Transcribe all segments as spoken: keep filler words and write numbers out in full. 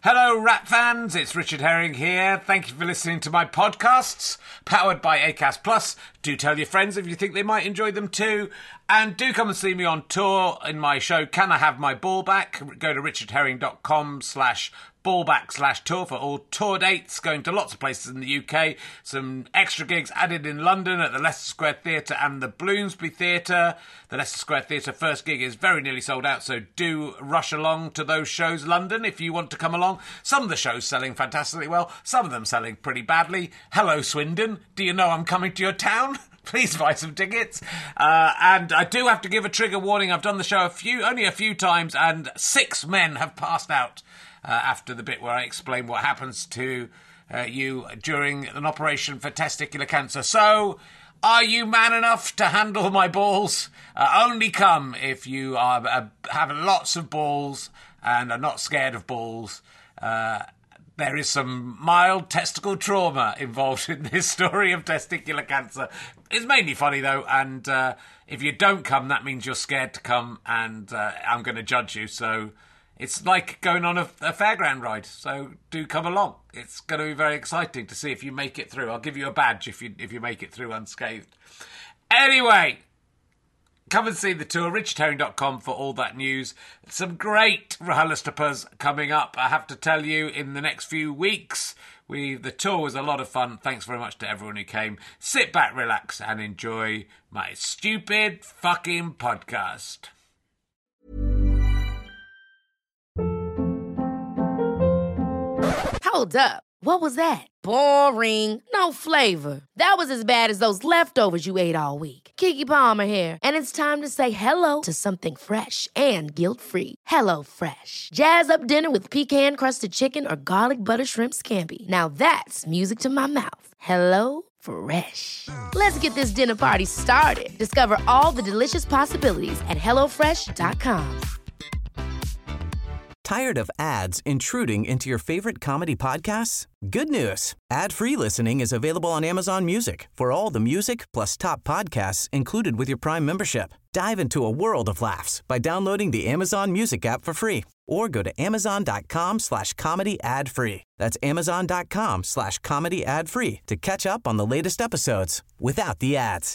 Hello, Rat fans. It's Richard Herring here. Thank you for listening to my podcasts, powered by Acast Plus. Do tell your friends if you think they might enjoy them too. And do come and see me on tour in my show, Can I Have My Ball Back? Go to richardherring.com slash ballback slash tour for all tour dates, going to lots of places in the U K. Some extra gigs added in London at the Leicester Square Theatre and the Bloomsbury Theatre. The Leicester Square Theatre first gig is very nearly sold out, so do rush along to those shows, London, if you want to come along. Some of the shows selling fantastically well, some of them selling pretty badly. Hello, Swindon. Do you know I'm coming to your town? Please buy some tickets. Uh, and I do have to give a trigger warning. I've done the show a few, only a few times, and six men have passed out uh, after the bit where I explain what happens to uh, you during an operation for testicular cancer. So, are you man enough to handle my balls? Uh, only come if you are uh, have lots of balls and are not scared of balls. Uh, There is some mild testicle trauma involved in this story of testicular cancer. It's mainly funny, though, and uh, if you don't come, that means you're scared to come, and uh, I'm going to judge you. So it's like going on a, a fairground ride, so do come along. It's going to be very exciting to see if you make it through. I'll give you a badge if you if you make it through unscathed. Anyway, come and see the tour, richard herring dot com for all that news. Some great RHLSTPs coming up, I have to tell you, in the next few weeks. We The tour was a lot of fun. Thanks very much to everyone who came. Sit back, relax, and enjoy my stupid fucking podcast. Hold up. What was that? Boring. No flavor. That was as bad as those leftovers you ate all week. Keke Palmer here, and it's time to say hello to something fresh and guilt-free. Hello Fresh. Jazz up dinner with pecan-crusted chicken or garlic butter shrimp scampi. Now that's music to my mouth. Hello Fresh. Let's get this dinner party started. Discover all the delicious possibilities at hello fresh dot com. Tired of ads intruding into your favorite comedy podcasts? Good news. Ad-free listening is available on Amazon Music for all the music plus top podcasts included with your Prime membership. Dive into a world of laughs by downloading the Amazon Music app for free or go to amazon.com slash comedy ad free. That's amazon.com slash comedy ad free to catch up on the latest episodes without the ads.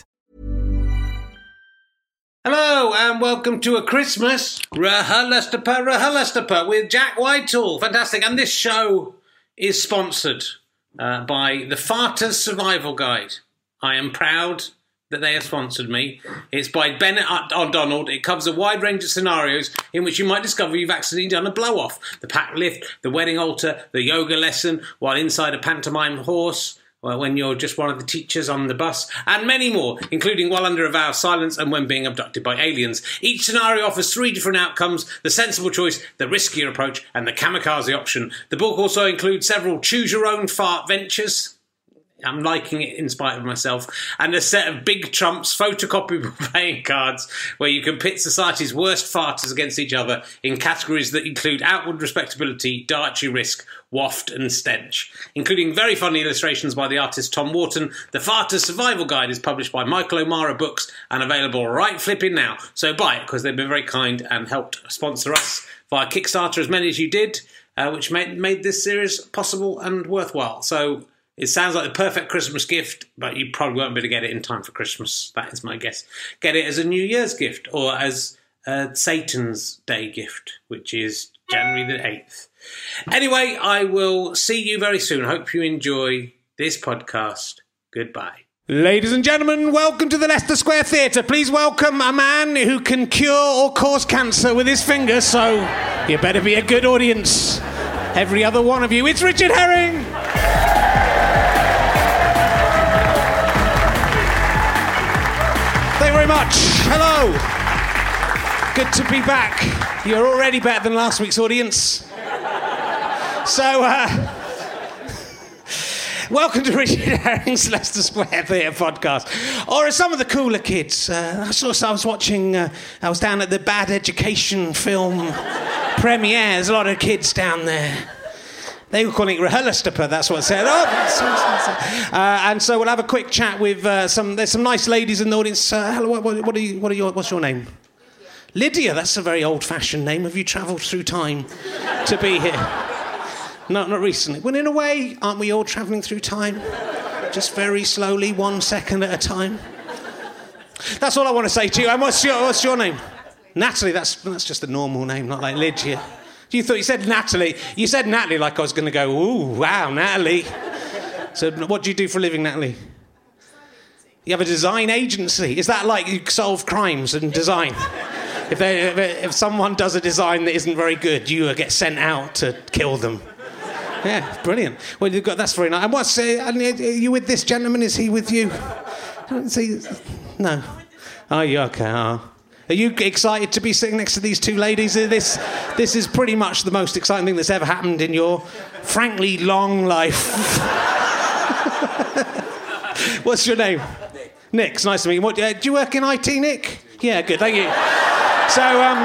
Hello and welcome to a Christmas RHLSTP, RHLSTP with Jack Whitehall. Fantastic. And this show is sponsored uh, by the Farters Survival Guide. I am proud that they have sponsored me. It's by Bennett O'Donnell. It covers a wide range of scenarios in which you might discover you've accidentally done a blow-off. The pack lift, the wedding altar, the yoga lesson, while inside a pantomime horse, well, when you're just one of the teachers on the bus, and many more, including while under a vow of silence and when being abducted by aliens. Each scenario offers three different outcomes: the sensible choice, the riskier approach, and the kamikaze option. The book also includes several choose-your-own-fart ventures. I'm liking it in spite of myself. And a set of big trumps, photocopiable playing cards, where you can pit society's worst farters against each other in categories that include outward respectability, dietary risk, waft and stench. Including very funny illustrations by the artist Tom Wharton, the Farters Survival Guide is published by Michael O'Mara Books and available right flipping now. So buy it, because they've been very kind and helped sponsor us via Kickstarter, as many as you did, uh, which made, made this series possible and worthwhile. So it sounds like the perfect Christmas gift, but you probably won't be able to get it in time for Christmas. That is my guess. Get it as a New Year's gift or as a Satan's Day gift, which is January the eighth. Anyway, I will see you very soon. Hope you enjoy this podcast. Goodbye. Ladies and gentlemen, welcome to the Leicester Square Theatre. Please welcome a man who can cure or cause cancer with his fingers, so you better be a good audience. Every other one of you. It's Richard Herring! Thank you very much. Hello. Good to be back. You're already better than last week's audience. So, uh... welcome to Richard Herring's Leicester Square Theatre podcast. Or as some of the cooler kids, uh, I saw. I was watching. Uh, I was down at the Bad Education film premiere. There's a lot of kids down there. They were calling it RHLSTP. That's what it said. Oh, that's uh, and so we'll have a quick chat with uh, some. There's some nice ladies in the audience. Uh, hello. What, what, what are you? What are your? What's your name? Lydia. That's a very old-fashioned name. Have you travelled through time to be here? No, not recently. Well, in a way, aren't we all travelling through time? Just very slowly, one second at a time. That's all I want to say to you. And what's your, what's your name? Natalie. That's that's just a normal name, not like Lydia. You thought you said Natalie. You said Natalie like I was going to go, ooh, wow, Natalie. So what do you do for a living, Natalie? You have a design agency. Is that like you solve crimes and design? If, they, if, if someone does a design that isn't very good, you get sent out to kill them. Yeah, brilliant. Well, you've got, that's very nice. And what's, uh, are you with this gentleman? Is he with you? See, no. Oh, you okay? Oh. Are you excited to be sitting next to these two ladies? This, this is pretty much the most exciting thing that's ever happened in your, frankly, long life. What's your name? Nick. Nick, it's nice to meet you. What, uh, do you work in I T, Nick? Yeah, good, thank you. So, um,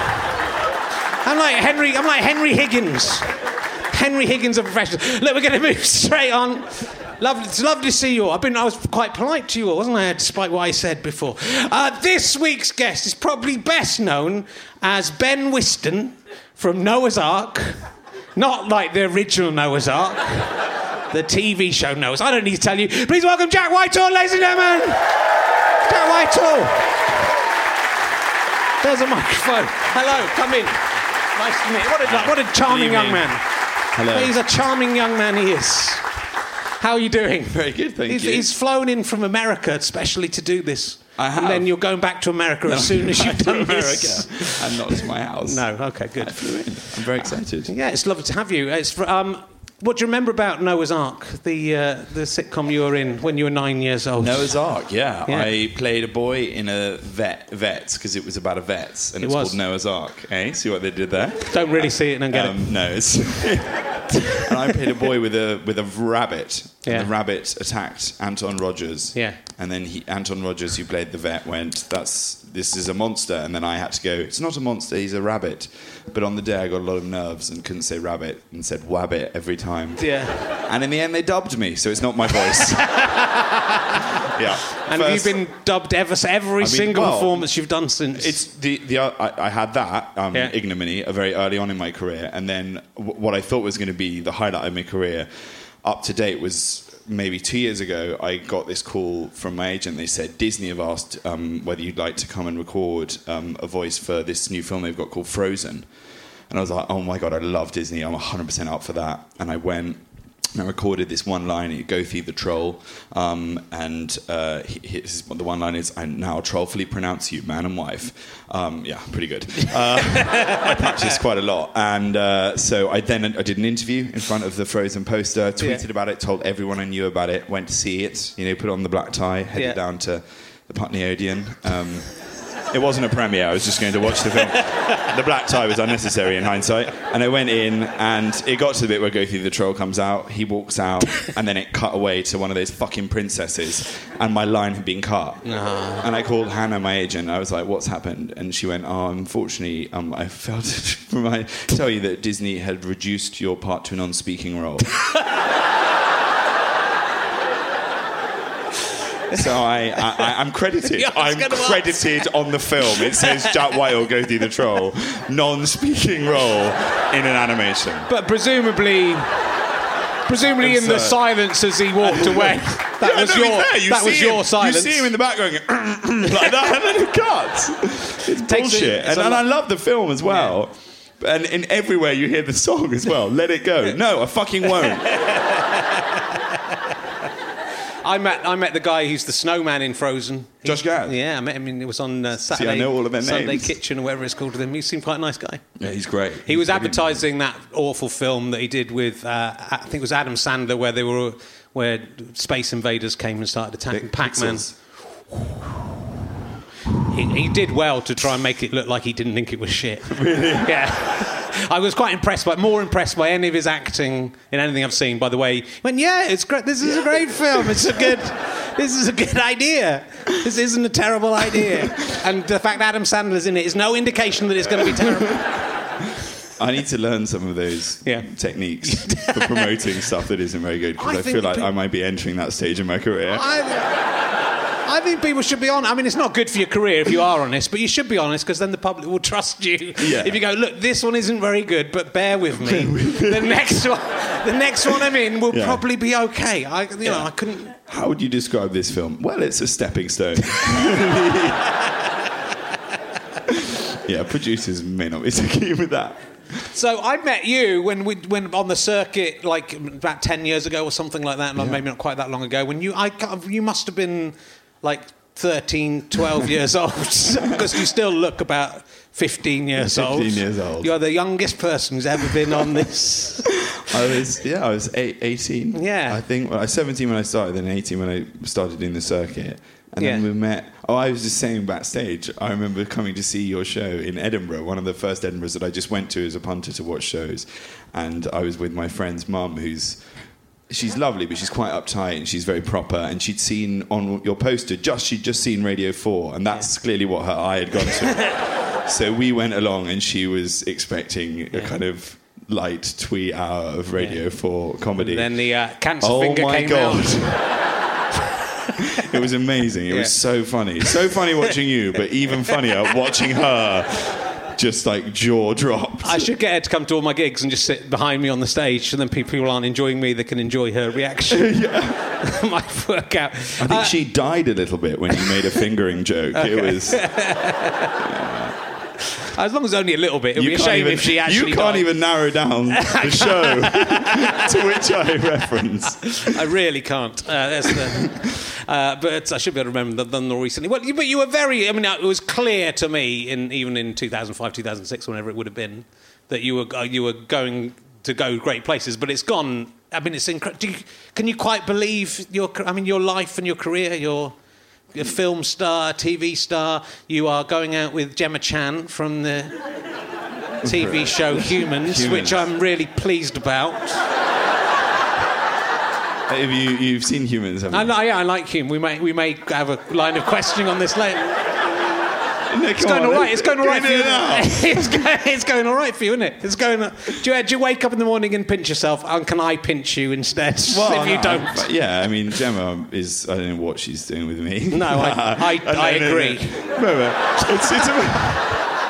I'm like Henry, I'm like Henry Higgins. Henry Higgins of professionals. Look, we're going to move straight on. Lovely, it's lovely to see you all. I've been, I was quite polite to you all, wasn't I, despite what I said before. Uh, this week's guest is probably best known as Ben Whiston from Noah's Ark. Not like the original Noah's Ark. The T V show Noah's. I don't need to tell you. Please welcome Jack Whitehall, ladies and gentlemen. Jack Whitehall. There's a microphone. Hello, come in. Nice to meet you. What a, what a charming young man. Hello. He's a charming young man, he is. How are you doing? Very good, thank he's, you. He's flown in from America especially to do this. I have. And then you're going back to America No, as soon as you've done America this. and not to my house. No, okay, good. I flew in. I'm very excited. Yeah, it's lovely to have you. It's for, um, what do you remember about Noah's Ark, the uh, the sitcom you were in when you were nine years old? Noah's Ark, yeah. Yeah. I played a boy in a vet, vets, because it was about a vets, and It it's was. called Noah's Ark. Eh? See what they did there? Don't really see it and get Um, it. no, it's... And I played a boy with a with a rabbit. Yeah. And the rabbit attacked Anton Rogers. Yeah. And then he, Anton Rogers, who played the vet, went, "That's this is a monster." And then I had to go, "It's not a monster, he's a rabbit." But on the day I got a lot of nerves and couldn't say rabbit and said wabbit every time. Yeah. And in the end they dubbed me, so it's not my voice. Yeah. And First- have you been dubbed ever, every mean, single well, performance you've done since? It's the the uh, I, I had that um, Yeah. ignominy uh, very early on in my career, and then w- what I thought was going to be the highlight of my career, up to date, was maybe two years ago. I got this call from my agent. They said Disney have asked um, whether you'd like to come and record um, a voice for this new film they've got called Frozen, and I was like, oh my god, I love Disney. I'm one hundred percent up for that, and I went. And I recorded this one line, Gothi the troll, um, and uh, his, the one line is, "I now trollfully pronounce you man and wife." Um, yeah, pretty good. Uh, I practiced quite a lot, and uh, so I then I did an interview in front of the Frozen poster, tweeted Yeah. about it, told everyone I knew about it, went to see it, you know, put on the black tie, headed Yeah. down to the Putney Odeon. Um, It wasn't a premiere, I was just going to watch the film. The black tie was unnecessary in hindsight. And I went in, and it got to the bit where Gothi the troll comes out, he walks out, and then it cut away to one of those fucking princesses, and my line had been cut. And I called Hannah, my agent, I was like, "What's happened?" And she went, "Oh, unfortunately, um, I failed to tell you that Disney had reduced your part to a non-speaking role." So I, I, I'm credited. Yeah, I was I'm gonna ask. credited on the film. It says Jack Whitehall, Gothi the troll, non-speaking role in an animation. But presumably, presumably in the Absurd. silence as he walked away, that Yeah, was no, to be your fair, you that was see your him, silence. You see him in the back going like that, and then it cuts. It's Takes bullshit. it- it's and a and I lot- love the film as well. And in everywhere you hear the song as well. Let it go. No, I fucking won't. I met I met the guy who's the snowman in Frozen. Josh Gad. Yeah, I met him. In, it was on uh, Saturday. I know all of their Sunday names. Kitchen or whatever it's called with him. He seemed quite a nice guy. Yeah, he's great. He was He's brilliant. advertising that awful film that he did with uh, I think it was Adam Sandler, where they were where space invaders came and started attacking Pac-Man. Pixels. He, he did well to try and make it look like he didn't think it was shit. Really? Yeah. I was quite impressed by, more impressed by any of his acting in anything I've seen. By the way, he went, "Yeah, it's great. This is a great film. It's a good. This is a good idea. This isn't a terrible idea." And the fact Adam Sandler's in it is no indication that it's going to be terrible. I need to learn some of those Yeah. techniques for promoting stuff that isn't very good, because I I, think feel like pe- I might be entering that stage in my career. I, I think people should be on. I mean, it's not good for your career if you are honest, but you should be honest, because then the public will trust you. Yeah. If you go, "Look, this one isn't very good, but bear with me. The next one, the next one I'm in will Yeah. probably be okay. I, you know, Yeah. I couldn't. How would you describe this film? Well, it's a stepping stone. Yeah, producers may not be taking with that. So I met you when we when on the circuit, like about ten years ago or something like that, Yeah. maybe not quite that long ago. When you, I, you must have been like thirteen, twelve years old, because you still look about fifteen years old. fifteen years old. You're the youngest person who's ever been on this. I was, yeah, I was eight, eighteen. Yeah. I think, well, I was seventeen when I started, then eighteen when I started doing the circuit. And then Yeah. we met. Oh, I was just saying backstage, I remember coming to see your show in Edinburgh, one of the first Edinburghs that I just went to as a punter to watch shows. And I was with my friend's mum, who's, she's lovely, but she's quite uptight and she's very proper. And she'd seen on your poster, just she'd just seen Radio four, and that's clearly what her eye had gone to. So we went along, and she was expecting a kind of light twee hour of Radio four comedy. And then the uh, cancer oh finger my came God. out. It was amazing. It Yeah. was so funny. So funny watching you, but even funnier watching her just like jaw dropped. I should get her to come to all my gigs and just sit behind me on the stage, so then people who aren't enjoying me, they can enjoy her reaction. Yeah. Might work out. I think she died a little bit when you made a fingering joke. It was. As long as only a little bit. It would be a can't shame even- if she actually You can't died. even narrow down the show to which I reference. I really can't. Uh, that's the, uh, but I should be able to remember them more recently. Well, you, but you were very... I mean, it was clear to me, in even in two thousand five, two thousand six, whenever it would have been, that you were uh, you were going to go great places. But it's gone... I mean, it's incredible. Can you quite believe your... I mean, your life and your career, your... a film star, T V star. You are going out with Gemma Chan from the T V show Humans, Humans. which I'm really pleased about. Have you, you've seen Humans, haven't I, you? li- yeah, I like him. We may we may have a line of questioning on this later. No, It's come going on, all right. It's going all right for get you. it out. it's, going, it's going all right for you, isn't it? It's going. Do you, do you wake up in the morning and pinch yourself? And can I pinch you instead? Well, if you no, don't. but yeah, I mean, Gemma is... I don't know what she's doing with me. No, I, I, No, I no, no. agree. No, no. It's, it's, am-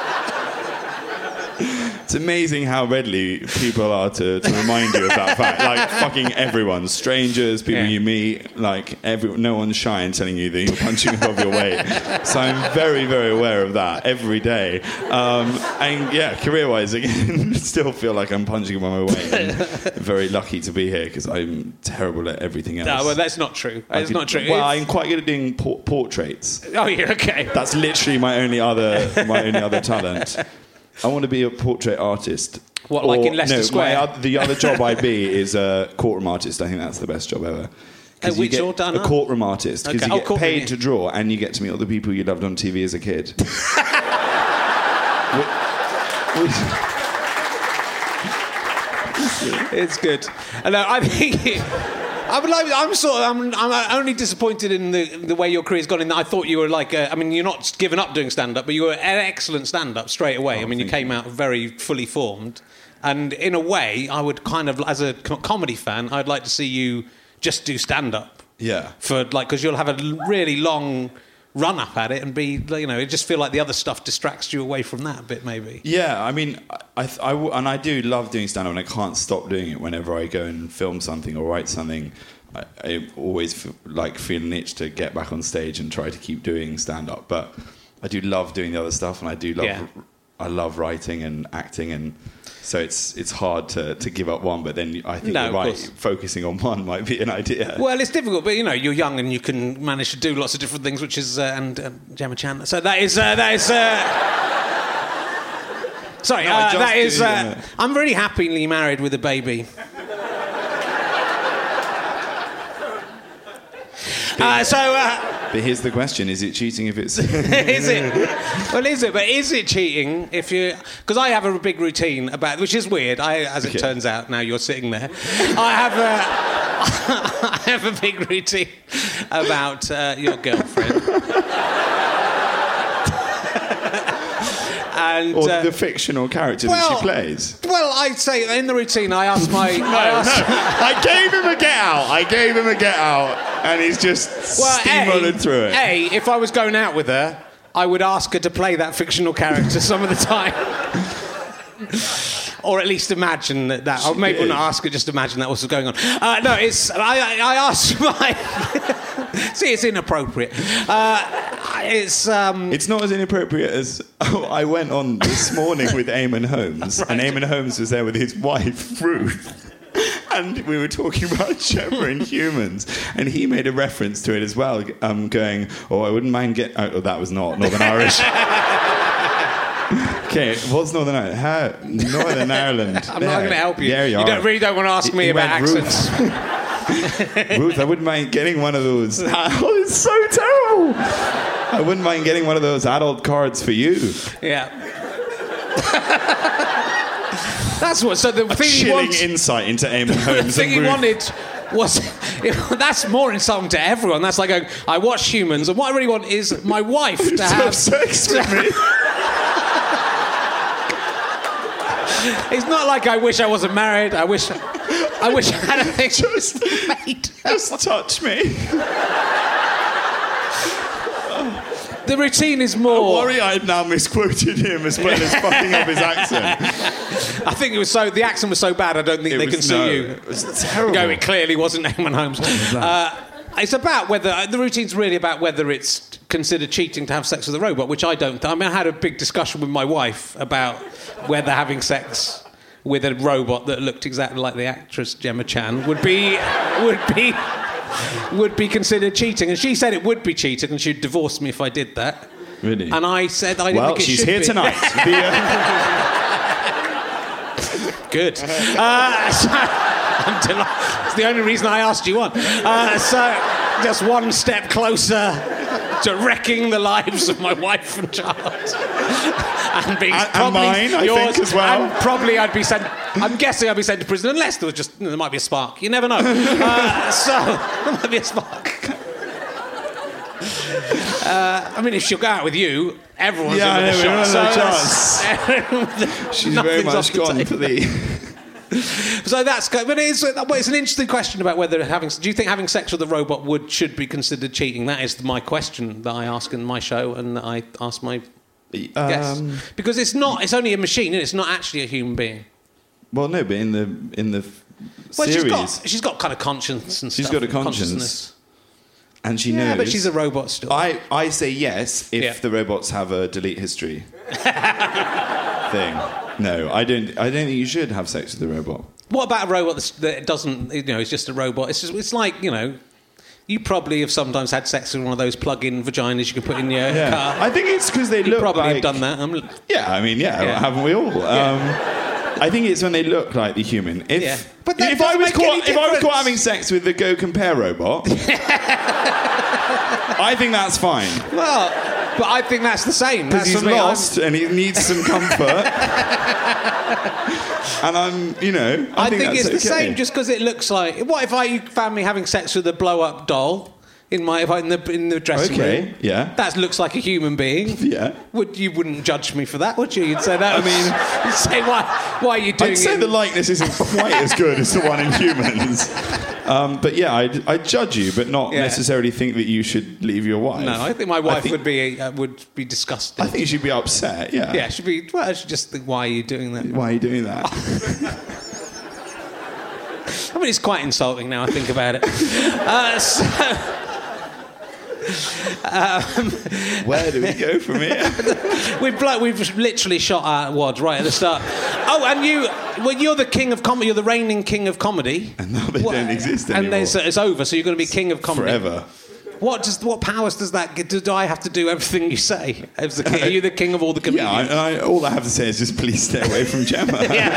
it's amazing how readily people are to, to remind you of that fact. Like, fucking everyone. Strangers, people Yeah. you meet, like, every, no one's shy in telling you that you're punching above your weight. So I'm very, very aware of that every day. Um, and, yeah, career-wise, again, still feel like I'm punching above my weight. And very lucky to be here, because I'm terrible at everything else. No, well, that's not true. I That's could- not true. Well, It's- I'm quite good at doing por- portraits. Oh, yeah, okay. That's literally my only other my only other talent. I want to be a portrait artist. What, like in Leicester no, Square? My, oth- the other job I'd be is a courtroom artist. I think that's the best job ever. 'Cause Uh, you which get you're done a up? courtroom artist, because Okay. you Oh, get courtroom, paid yeah. to draw, and you get to meet all the people you loved on T V as a kid. Which- which- It's good. And uh, I think it, I would like. I'm sort of. I'm, I'm only disappointed in the the way your career's gone. In that I thought you were like. A, I mean, you're not given up doing stand up, but you were an excellent stand up straight away. I mean, you Oh, thank came out very fully formed, and in a way, I would kind of, as a co- comedy fan, I'd like to see you just do stand up. Yeah. For like, because you'll have a l- really long run up at it and be, you know, it just feel like the other stuff distracts you away from that a bit, maybe. Yeah, I mean, I, I, I w- and I do love doing stand-up, and I can't stop doing it whenever I go and film something or write something. I, I always f- like feel an itch to get back on stage and try to keep doing stand-up. But I do love doing the other stuff, and I do love, Yeah. I love writing and acting, and so it's it's hard to, to give up one. But then I think No, you're of right, course. focusing on one might be an idea. Well, it's difficult, but you know, you're young and you can manage to do lots of different things, which is uh, and um, Gemma Chan. So that is uh, that is. Uh... Sorry, No, I uh, just that is. didn't, Uh, uh, I'm really happily married with a baby. Uh, so, uh, But here's the question: is it cheating if it's? is it? Well, is it? But is it cheating if you? Because I have a big routine about, which is weird. I, as it Okay. turns out, now you're sitting there. I have a, I have a big routine about uh, your girlfriend. And, Or uh, the fictional character well, that she plays? Well, I say in the routine, I ask my. I ask, I gave him a get out. I gave him a get out, and he's just well, steamrolling a, through it. A, if I was going out with her, I would ask her to play that fictional character some of the time. Or at least imagine that. that or maybe did. not ask her, just imagine that was going on. Uh, no, it's. I, I, I asked my. See, it's inappropriate. Uh, it's. Um, It's not as inappropriate as oh, I went on this morning with Eamon Holmes, Right. and Eamon Holmes was there with his wife Ruth, and we were talking about Gemma and humans, and he made a reference to it as well, um, going, "Oh, I wouldn't mind get." Oh, that was not Northern Irish. Okay, what's Northern Ireland? How? Northern Ireland. I'm There. not going to help you. There you, you are. don't, really don't want to ask He- me he about went, Ruth. accents. Ruth, I wouldn't mind getting one of those. Oh, it's so terrible. I wouldn't mind getting one of those adult cards for you. Yeah. That's what. So the A thing he chilling wants, insight into Eamon the Holmes thing and he Ruth. wanted was that's more insulting to everyone. That's like going, I watch Humans, and what I really want is my wife to to have have sex with me. It's not like I wish I wasn't married. I wish, I wish I had a thing Just- made. Just touch me. The routine is I more. worry I've now misquoted him as well as fucking up his accent. I think it was so. The accent was so bad. I don't think It they was- can sue no, you. It was terrible. Go. It clearly wasn't Eamon Holmes. Uh, it's about whether the routine's really about whether it's considered cheating to have sex with a robot, which I don't. I mean, I had a big discussion with my wife about whether having sex with a robot that looked exactly like the actress Gemma Chan would be would be would be considered cheating, and she said it would be cheating, and she'd divorce me if I did that. Really? And I said I didn't Well, think it she's should here be. tonight. The, uh, Good. Uh, so, I'm deli- it's the only reason I asked you on. Uh, so, just one step closer to wrecking the lives of my wife and child. And being And- and probably mine, I yours, think, as well. And probably I'd be sent. I'm guessing I'd be sent to prison unless there was just there might be a spark. You never know. Uh, so there might be a spark. Uh, I mean, if she'll go out with you, everyone's Yeah, in with I a know, shot. we're on So the that's- she's very nothing's much off the gone table. for the... So that's good, but it's, well, it's an interesting question about whether having. Do you think having sex with a robot would should be considered cheating? That is my question that I ask in my show, and that I ask my guests Um, because it's not. It's only a machine, and it's not actually a human being. well, no, but in the in the Well, series, she's got she's got kind of conscience and She's stuff. got a conscience. consciousness. and she Yeah, knows. but she's a robot still. I, I say yes if Yeah. the robots have a delete history thing. No, I don't. I don't think you should have sex with a robot. What about a robot that's, that doesn't? You know, it's just a robot. It's just, it's like you know. You probably have sometimes had sex with one of those plug-in vaginas you can put in your car. I think it's because they You look probably like. have done that. I'm, Yeah, I mean, yeah, Yeah. haven't we all? Um, I think it's when they look like the human. If Yeah. But that if I doesn't was make caught any if I was caught difference. having sex with the Go Compare robot, I think that's fine well, but I think that's the same. because That's he's for me. I'm- lost and he needs some comfort. And I'm, you know, I, I think, that's it's the okay. same just because it looks like. What if I found me having sex with a blow-up doll in my if I, in the in the dressing Okay, room? yeah. That looks like a human being. Yeah. Would you wouldn't judge me for that, would you? You'd say that. I mean, you'd say why? Why are you doing I'd say it? the likeness isn't quite as good as the one in humans. Um, but yeah, I'd, I'd judge you, but not Yeah. necessarily think that you should leave your wife. No, I think my wife think- would be uh, would be disgusted. I think you should be upset, yeah. Yeah, she'd be. Well, she'd just think, why are you doing that? Why are you doing that? I mean, it's quite insulting now I think about it. uh, so, Where do we go from here? We've blo- we've literally shot our wad right at the start. Oh, and you, well, you're the king of comedy. You're the reigning king of comedy. And now they What- don't exist And anymore. there's, it's over. So you're going to be king of comedy Forever. What does what powers does that get? Do, do I have to do everything you say? As the king, are you the king of all the Yeah, comedians? I, I, all I have to say is just please stay away from Gemma.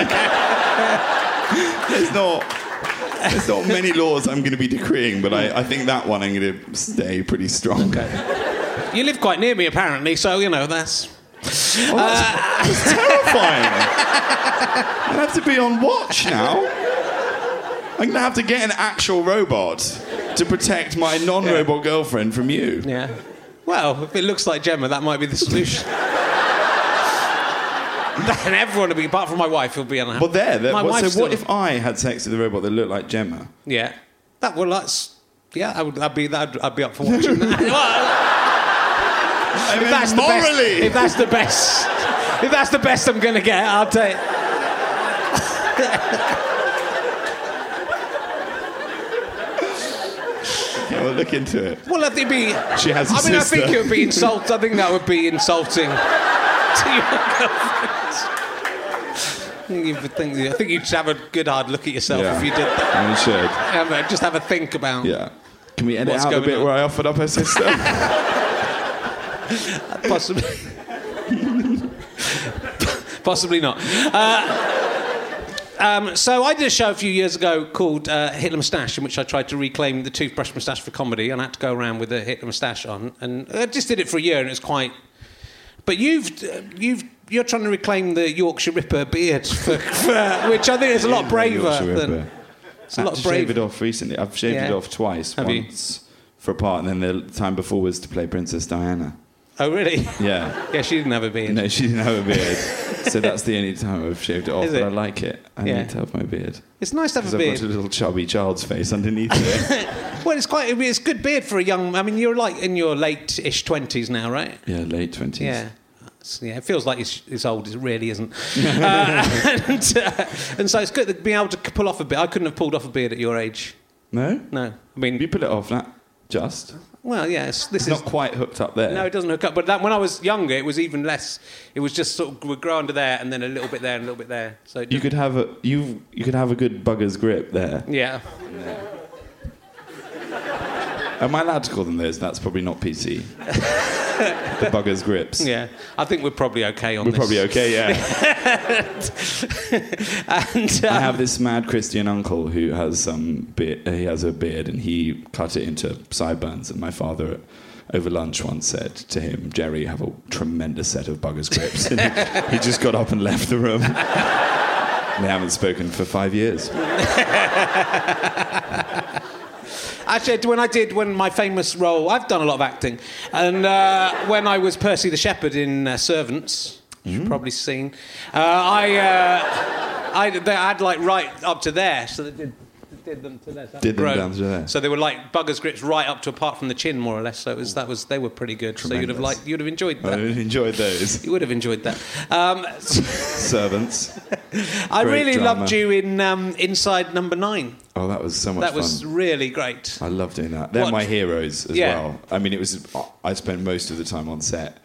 There's not... There's not many laws I'm going to be decreeing, but I, I think that one I'm going to stay pretty strong. You live quite near me, apparently, so you know that's. Oh, that's, that's terrifying. I have to be on watch now. I'm going to have to get an actual robot to protect my non-robot girlfriend from you. Yeah. Well, if it looks like Gemma, that might be the solution. Then everyone will be, apart from my wife, will be unhappy. Well, there. there My what, wife's so what still- if I had sex with a robot that looked like Gemma? Yeah. That well, that's yeah. I would. I'd be. I'd, I'd be up for watching that. Well, I if mean, that's the morally. best. If that's the best. If that's the best I'm going to get, I'll take. Yeah, we'll look into it. Well, I think it'd be. She has a I mean, sister. I think it would be insult. I think that would be insulting to your girlfriend. I think, you would think, I think you'd have a good hard look at yourself Yeah. if you did that. And we should. Have a- just have a think about. Yeah. Can we edit What's out the going bit on? where I offered up her sister? Possibly. Possibly not. Uh, um, so I did a show a few years ago called uh, Hitler Moustache, in which I tried to reclaim the toothbrush moustache for comedy, and I had to go around with a Hitler moustache on, and I just did it for a year, and it was quite. But you've uh, you've you're trying to reclaim the Yorkshire Ripper beard, for, for, which I think is a lot braver Yorkshire than. Ripper. It's a I had lot to shave braver. it off recently. I've shaved Yeah. it off twice. Have you? once for a part, and then the time before was to play Princess Diana. Oh really? Yeah. Yeah, she didn't have a beard. No, she didn't have a beard. So that's the only time I've shaved it off. Is but it? I like it. I Yeah. need to have my beard. It's nice to have Because a I've beard. got a little chubby child's face underneath it. Well, it's quite. It's good beard for a young. I mean, you're like in your late-ish twenties now, right? Yeah, late twenties. Yeah. It's- Yeah, it feels like it's, it's old. It really isn't. uh, and, uh, and so it's good that being able to pull off a beard. I couldn't have pulled off a beard at your age. No? No, I mean, You pull it off, that just. well, yes. This It's is not quite hooked up there. no, it doesn't hook up. But that, when I was younger, it was even less. It was just sort of would grow under there, and then a little bit there, and a little bit there. So it You just- could have a you you could have a good bugger's grip there. yeah. Am I allowed to call them those? That's probably not P C. The bugger's grips. Yeah, I think we're probably okay on We're this. probably okay, yeah. And, I um, have this mad Christian uncle who has um, be- he has a beard and he cut it into sideburns. And my father, over lunch, once said to him, "Jerry, you have a tremendous set of bugger's grips." And he, he just got up and left the room. They haven't spoken for five years. Actually, when I did when my famous role, I've done a lot of acting, and uh, when I was Percy the Shepherd in uh, Servants, which you've probably seen, uh, I, uh, I they had like right up to there, so they did, did them to there. So that Did them broke. down to there. So they were like bugger's grips right up to apart from the chin, more or less. So it was that was they were pretty good. So you'd have Tremendous. liked, you'd have enjoyed I that. enjoyed those. You would have enjoyed that. Um, Servants. I Great really drama. loved you in um, Inside Number Nine. Oh, that was so much That fun. was really great. I love doing that. They're What- my heroes as Yeah. well. I mean, it was. I spent most of the time on set,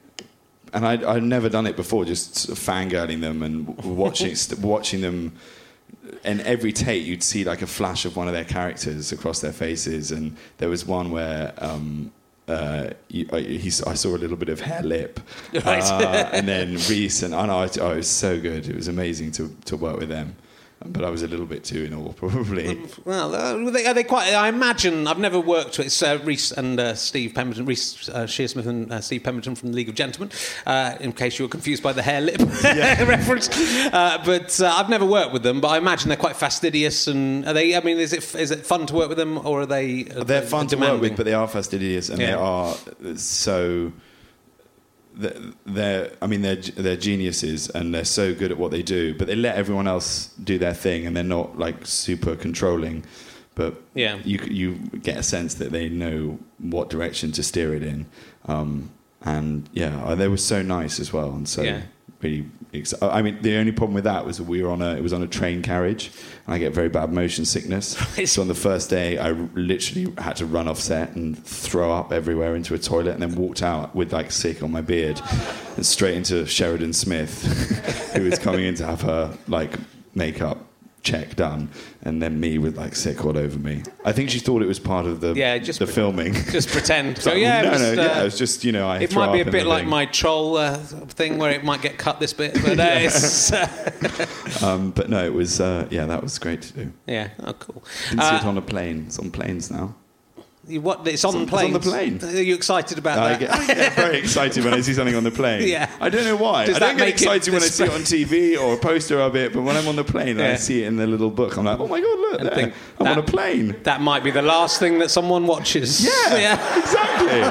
and I'd, I'd never done it before. Just sort of fangirling them and watching st- watching them. And every take, you'd see like a flash of one of their characters across their faces. And there was one where um, uh, you, I, he, I saw a little bit of hair lip, Right. uh, and then Reese and oh, no, it, oh, it was so good. It was amazing to to work with them. But I was a little bit too in awe, probably. Well, uh, they, are they quite? I imagine I've never worked with it's, uh, Reese and uh, Steve Pemberton, Reese uh, Shearsmith and uh, Steve Pemberton from the League of Gentlemen. Uh, in case you were confused by the hair lip reference, uh, but uh, I've never worked with them. But I imagine they're quite fastidious. And are they? I mean, is it is it fun to work with them, or are they? Are They're they fun to demanding? work with, but they are fastidious, and Yeah. they are so. They're, they're, I mean, they're they're geniuses, and they're so good at what they do. But they let everyone else do their thing, and they're not like super controlling. But Yeah. you you get a sense that they know what direction to steer it in, um, and yeah, they were so nice as well, and so Yeah. really. Ex- I mean, the only problem with that was that we were on a it was on a train carriage, and I get very bad motion sickness. Right. So on the first day, I r- literally had to run off set and throw up everywhere into a toilet, and then walked out with like sick on my beard, and straight into Sheridan Smith, who was coming in to have her like makeup check done, and then me with like sick all over me. I think she thought it was part of the Yeah, just the pre- filming. Just pretend. So, So yeah, no, it was, no, uh, yeah, it was just you know I. It throw might be up a in bit the like thing. my troll uh, thing where it might get cut this bit, but uh, it's, uh, Um, but no, it was uh, yeah, that was great to do. yeah, oh cool. Didn't see it Uh, on a plane. It's on planes now. you, what? It's on It's on- the plane. it's on the plane. Are you excited about I that? get, I get very excited when I see something on the plane. Yeah. I don't know why. Does I that don't get make it excited when I this- see it on T V or a poster of it, but when I'm on the plane and Yeah. I see it in the little book, I'm like, oh my god, look, And there. think I'm that- on a plane. That might be the last thing that someone watches. Yeah, yeah. exactly.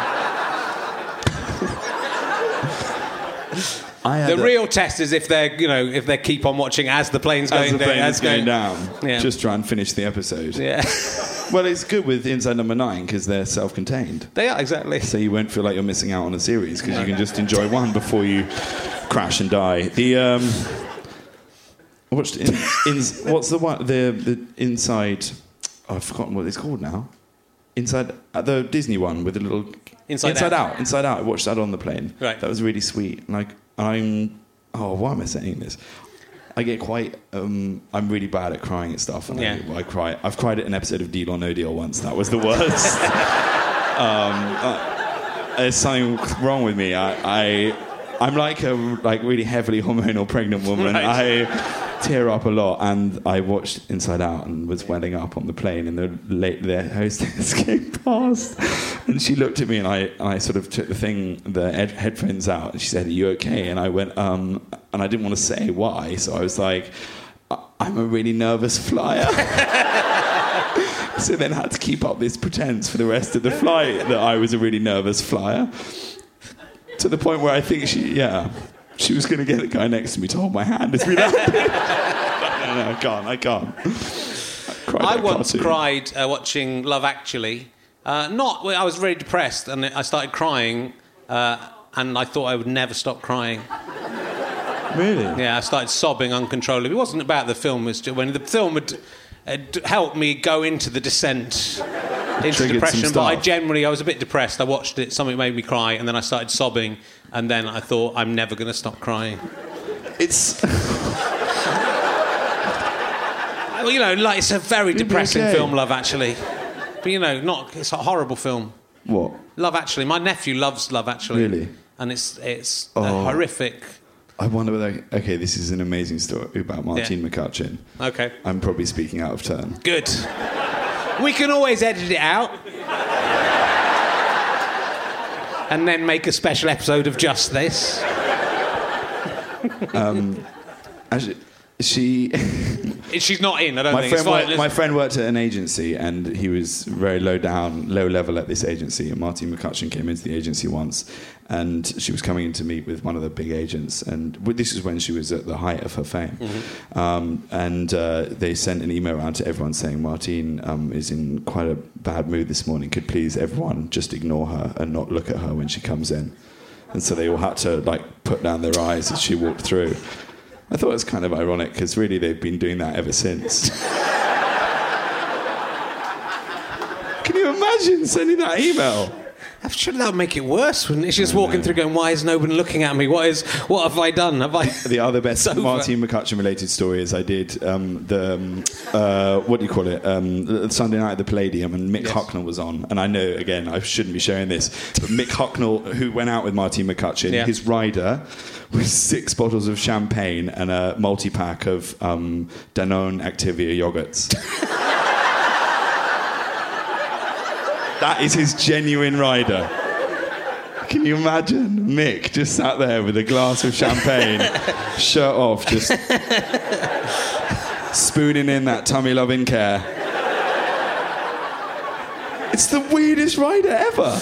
I had The a- real test is if they're, you know, if they keep on watching as the plane's as going the down. plane as is going down, Yeah. just try and finish the episode. Yeah, Well, it's good with Inside Number Nine because they're self-contained. they are exactly. So you won't feel like you're missing out on a series because you can just enjoy one before you crash and die. The um, I watched in, in, what's the one the the Inside. Oh, I've forgotten what it's called now. Inside uh, the Disney one with the little Inside, Inside Out. Out. Inside Out. I watched that on the plane. Right. That was really sweet. Like I'm. Oh, why am I saying this? I get quite. Um, I'm really bad at crying at stuff. And Yeah. I, I cry. I've cried at an episode of Deal or No Deal once. That was the worst. um, uh, there's something wrong with me. I, I I'm like a like really heavily hormonal pregnant woman. Right. I tear up a lot, and I watched Inside Out and was welling up on the plane, and the late the hostess came past, and she looked at me, and I and I sort of took the thing, the ed- headphones out, and she said, "Are you okay?" And I went, um, and I didn't want to say why, so I was like, "I'm a really nervous flyer." So then I had to keep up this pretense for the rest of the flight that I was a really nervous flyer, to the point where I think she, yeah. She was going to get the guy next to me to hold my hand as we left. no, no, no, I can't, I can't. I, cried I at a once cartoon. cried uh, watching Love Actually. Uh, not, well, I was very depressed, and I started crying, uh, and I thought I would never stop crying. Really? Yeah, I started sobbing uncontrollably. It wasn't about the film. It was just when the film had, had helped me go into the descent into Triggered depression. some But I stuff. generally, I was a bit depressed. I watched it, something made me cry, and then I started sobbing, and then I thought, I'm never going to stop crying. It's... Well, you know, like, it's a very You'll be depressing okay. film, Love Actually. But, you know, not it's a horrible film. What? Love Actually. My nephew loves Love Actually. Really? And it's it's Oh. a horrific... I wonder whether... Okay, this is an amazing story about Martine Yeah. McCutcheon. Okay. I'm probably speaking out of turn. Good. We can always edit it out. And then make a special episode of just this. Actually, she... She's not in, I don't My think. It's friend, fine. worked, my friend worked at an agency, and he was very low down, low level at this agency. And Martine McCutcheon came into the agency once, and she was coming in to meet with one of the big agents. And w- this is when she was at the height of her fame. Mm-hmm. Um, and uh, they sent an email around to everyone saying, Martine um, is in quite a bad mood this morning. Could please everyone just ignore her and not look at her when she comes in? And so they all had to like put down their eyes as she walked through. I thought it was kind of ironic, because really they've been doing that ever since. Can you imagine sending that email? I'm sure that would make it worse, wouldn't it? She's just walking through going, why is nobody looking at me? What is? What have I done? Have I... The other best It's over. Martine McCutcheon related story is I did um, the, um, uh, what do you call it, um, the Sunday night at the Palladium, and Mick Yes. Hucknall was on. And I know, again, I shouldn't be sharing this, but Mick Hucknall, who went out with Martine McCutcheon, Yeah. his rider was six bottles of champagne and a multi-pack of um, Danone Activia yogurts. That is his genuine rider. Can you imagine Mick just sat there with a glass of champagne, shirt off, just spooning in that tummy loving care? It's the weirdest rider ever.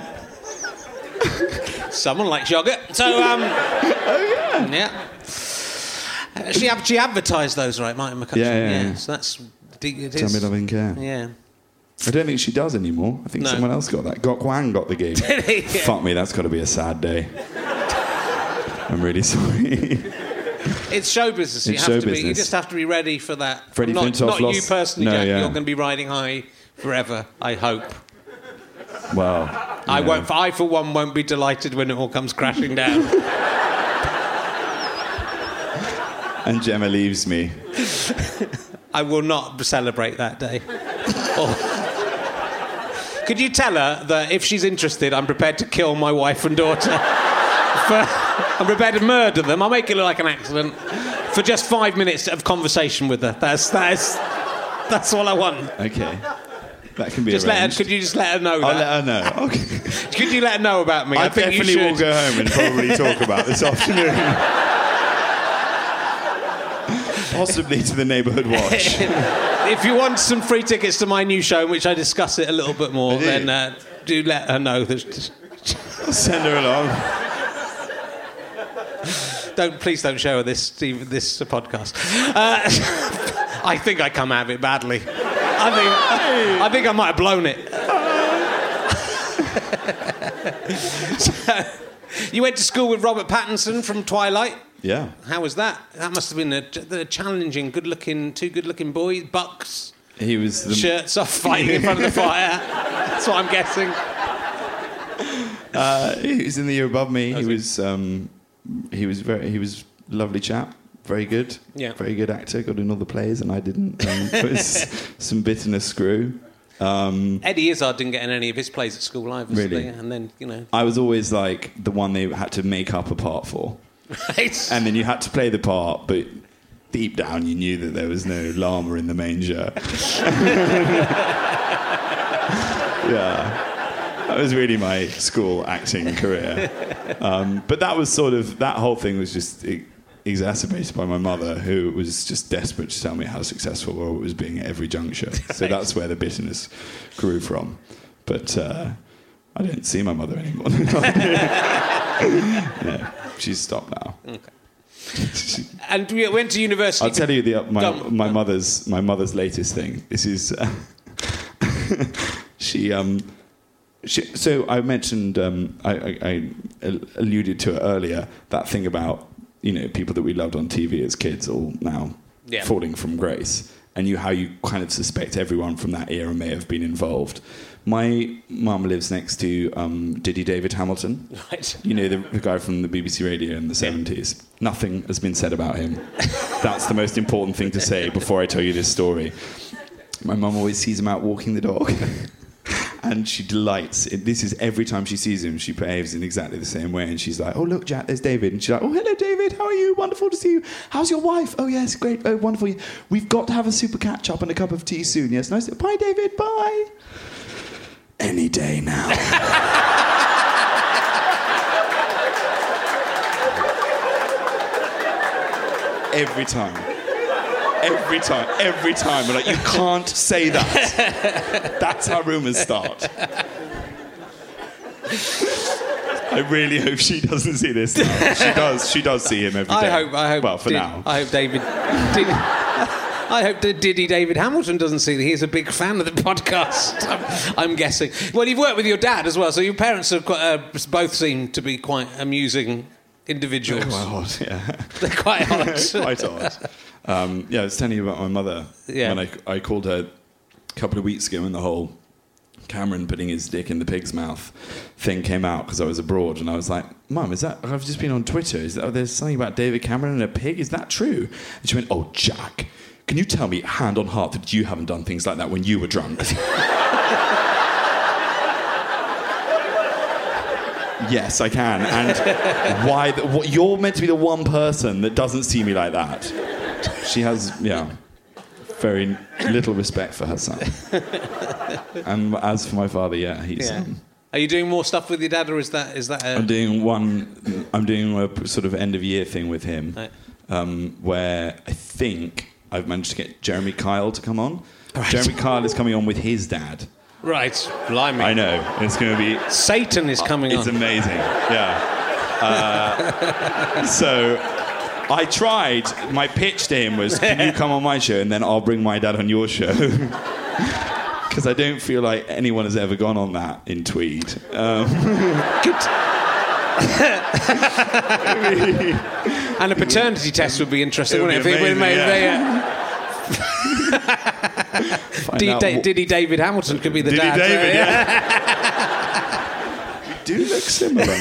Someone likes yogurt. So, um... Oh, yeah. Yeah. Uh, she, she advertised those, right, Martin McCutcheon? Yeah, yeah, yeah. So that's... It is, Tummy loving care. Yeah. I don't think she does anymore. I think No. someone else got that. Gok Wang got the gig. Did he? Fuck me, that's got to be a sad day. I'm really sorry. It's show business. You It's have show to be. You business. just have to be ready for that. Freddie not Flintoff not you lost- personally, No, Jack. yeah. You're going to be riding high forever. I hope. Well, I yeah. won't. I for one won't be delighted when it all comes crashing down. And Gemma leaves me. I will not celebrate that day. Or- Could you tell her that if she's interested, I'm prepared to kill my wife and daughter? For, I'm prepared to murder them. I'll make it look like an accident for just five minutes of conversation with her. That's that's that's all I want. Okay. That can be Just let her, arranged. could you just let her know I'll that? let her know. Okay. Could you let her know about me? I, I, think definitely you should. will go home and probably talk about this afternoon. Possibly to the Neighbourhood Watch. If you want some free tickets to my new show, in which I discuss it a little bit more, I do. then uh, do let her know. That, I'll send her along. don't please don't show her this this uh, podcast. Uh, I think I come out of it badly. I think I think I might have blown it. So, you went to school with Robert Pattinson from Twilight. Yeah. How was that? That must have been a, a challenging, good-looking, two good-looking boys, bucks, He was the... shirts off, fighting in front of the fire. That's what I'm guessing. Uh, he was in the year above me. Was he he? was um, he was very he was a lovely chap, very good, Yeah. very good actor. Got in all the plays, and I didn't. Um, it was some bitterness screw. Um, Eddie Izzard didn't get in any of his plays at school either, Really? and then you know, I was always like the one they had to make up a part for, right? and then you had to play the part, but deep down you knew that there was no llama in the manger. Yeah. That was really my school acting career. Um, but that was sort of, that whole thing was just e- exacerbated by my mother, who was just desperate to tell me how successful I was being at every juncture. So that's where the bitterness grew from. But uh, I don't see my mother anymore. Yeah, she's stopped now. Okay. And we went to university. I'll tell you the, my, Don't- my mother's my mother's latest thing. This is uh, she um she, so I mentioned um, I, I, I alluded to it earlier, that thing about, you know, people that we loved on T V as kids all now Yeah. falling from grace, and you how you kind of suspect everyone from that era may have been involved. My mum lives next to um, Diddy David Hamilton. Right. You know, the, the guy from the B B C Radio in the seventies. Nothing has been said about him. That's the most important thing to say before I tell you this story. My mum always sees him out walking the dog. And she delights. In, this is every time she sees him, she behaves in exactly the same way. And she's like, oh, look, Jack, there's David. And she's like, oh, hello, David. How are you? Wonderful to see you. How's your wife? Oh, yes, great. Oh, wonderful. We've got to have a super catch-up and a cup of tea soon. Yes, nice. Bye, David. Bye. Any day now. Every time. Every time. Every time. We're like, you can't say that. That's how rumours start. I really hope she doesn't see this now. She does. She does see him every day. I hope. I hope. Well, for Did- now. I hope David. Did, I hope that Diddy David Hamilton doesn't see that he's a big fan of the podcast. I'm, I'm guessing. Well, you've worked with your dad as well, so your parents are quite, uh, both seem to be quite amusing individuals. Quite odd, yeah. They're quite odd. Quite odd. Um, yeah, I was telling you about my mother. Yeah. When I, I called her a couple of weeks ago, and the whole Cameron putting his dick in the pig's mouth thing came out because I was abroad, and I was like, Mum, is that, I've just been on Twitter, is that, there's something about David Cameron and a pig, is that true? And she went, oh, Jack, can you tell me, hand on heart, that you haven't done things like that when you were drunk? Yes, I can. And why? The, what, you're meant to be the one person that doesn't see me like that. She has, yeah, very little respect for her son. And as for my father, yeah, he's. Yeah. Um, Are you doing more stuff with your dad, or is that is that? A... I'm doing one. I'm doing a sort of end of year thing with him, Right. um, where I think I've managed to get Jeremy Kyle to come on. Right. Jeremy Kyle is coming on with his dad. Right, blimey. I know it's going to be. Satan is coming It's on. amazing, yeah. Uh, so I tried. My pitch to him was, "Can you come on my show, and then I'll bring my dad on your show." Because I don't feel like anyone has ever gone on that in Tweed. Um, Good. And a paternity test would be interesting, It would wouldn't be it? If it- amazing, maybe, yeah. uh, find D- out Da- what- Diddy David Hamilton could be the Diddy dad. David, uh, yeah. We do look similar.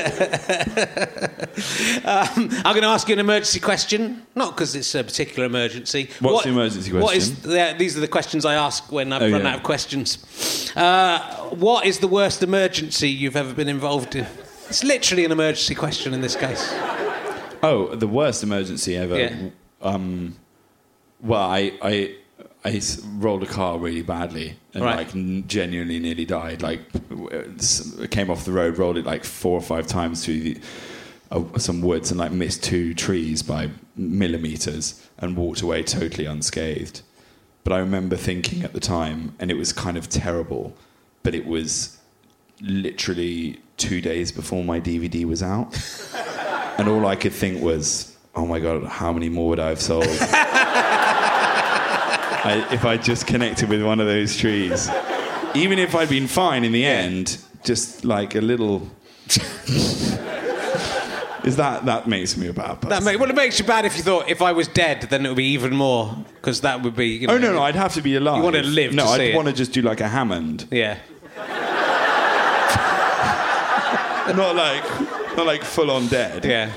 um, I'm going to ask you an emergency question, not because it's a particular emergency. What's What- the emergency What is question? the, these are the questions I ask when I've Oh, run yeah. out of questions. Uh, what is the worst emergency you've ever been involved in? It's literally an emergency question in this case. Oh, the worst emergency ever. Yeah. Um, well, I, I I s- rolled a car really badly and Right. like n- genuinely nearly died. Like w- s- came off the road, rolled it like four or five times through the, uh, some woods, and like missed two trees by millimeters, and walked away totally unscathed. But I remember thinking at the time, and it was kind of terrible, but it was literally two days before my D V D was out. And all I could think was, oh my God, how many more would I have sold? I, if I just connected with one of those trees. Even if I'd been fine in the end, just like a little... Is that that makes me a bad person? That make, well, it makes you bad if you thought if I was dead, then it would be even more because that would be. You know, oh no, no, I'd have to be alive. You want to live? No, to I'd see want it. to just do like a Hammond. Yeah. not like, not like full on dead. Yeah.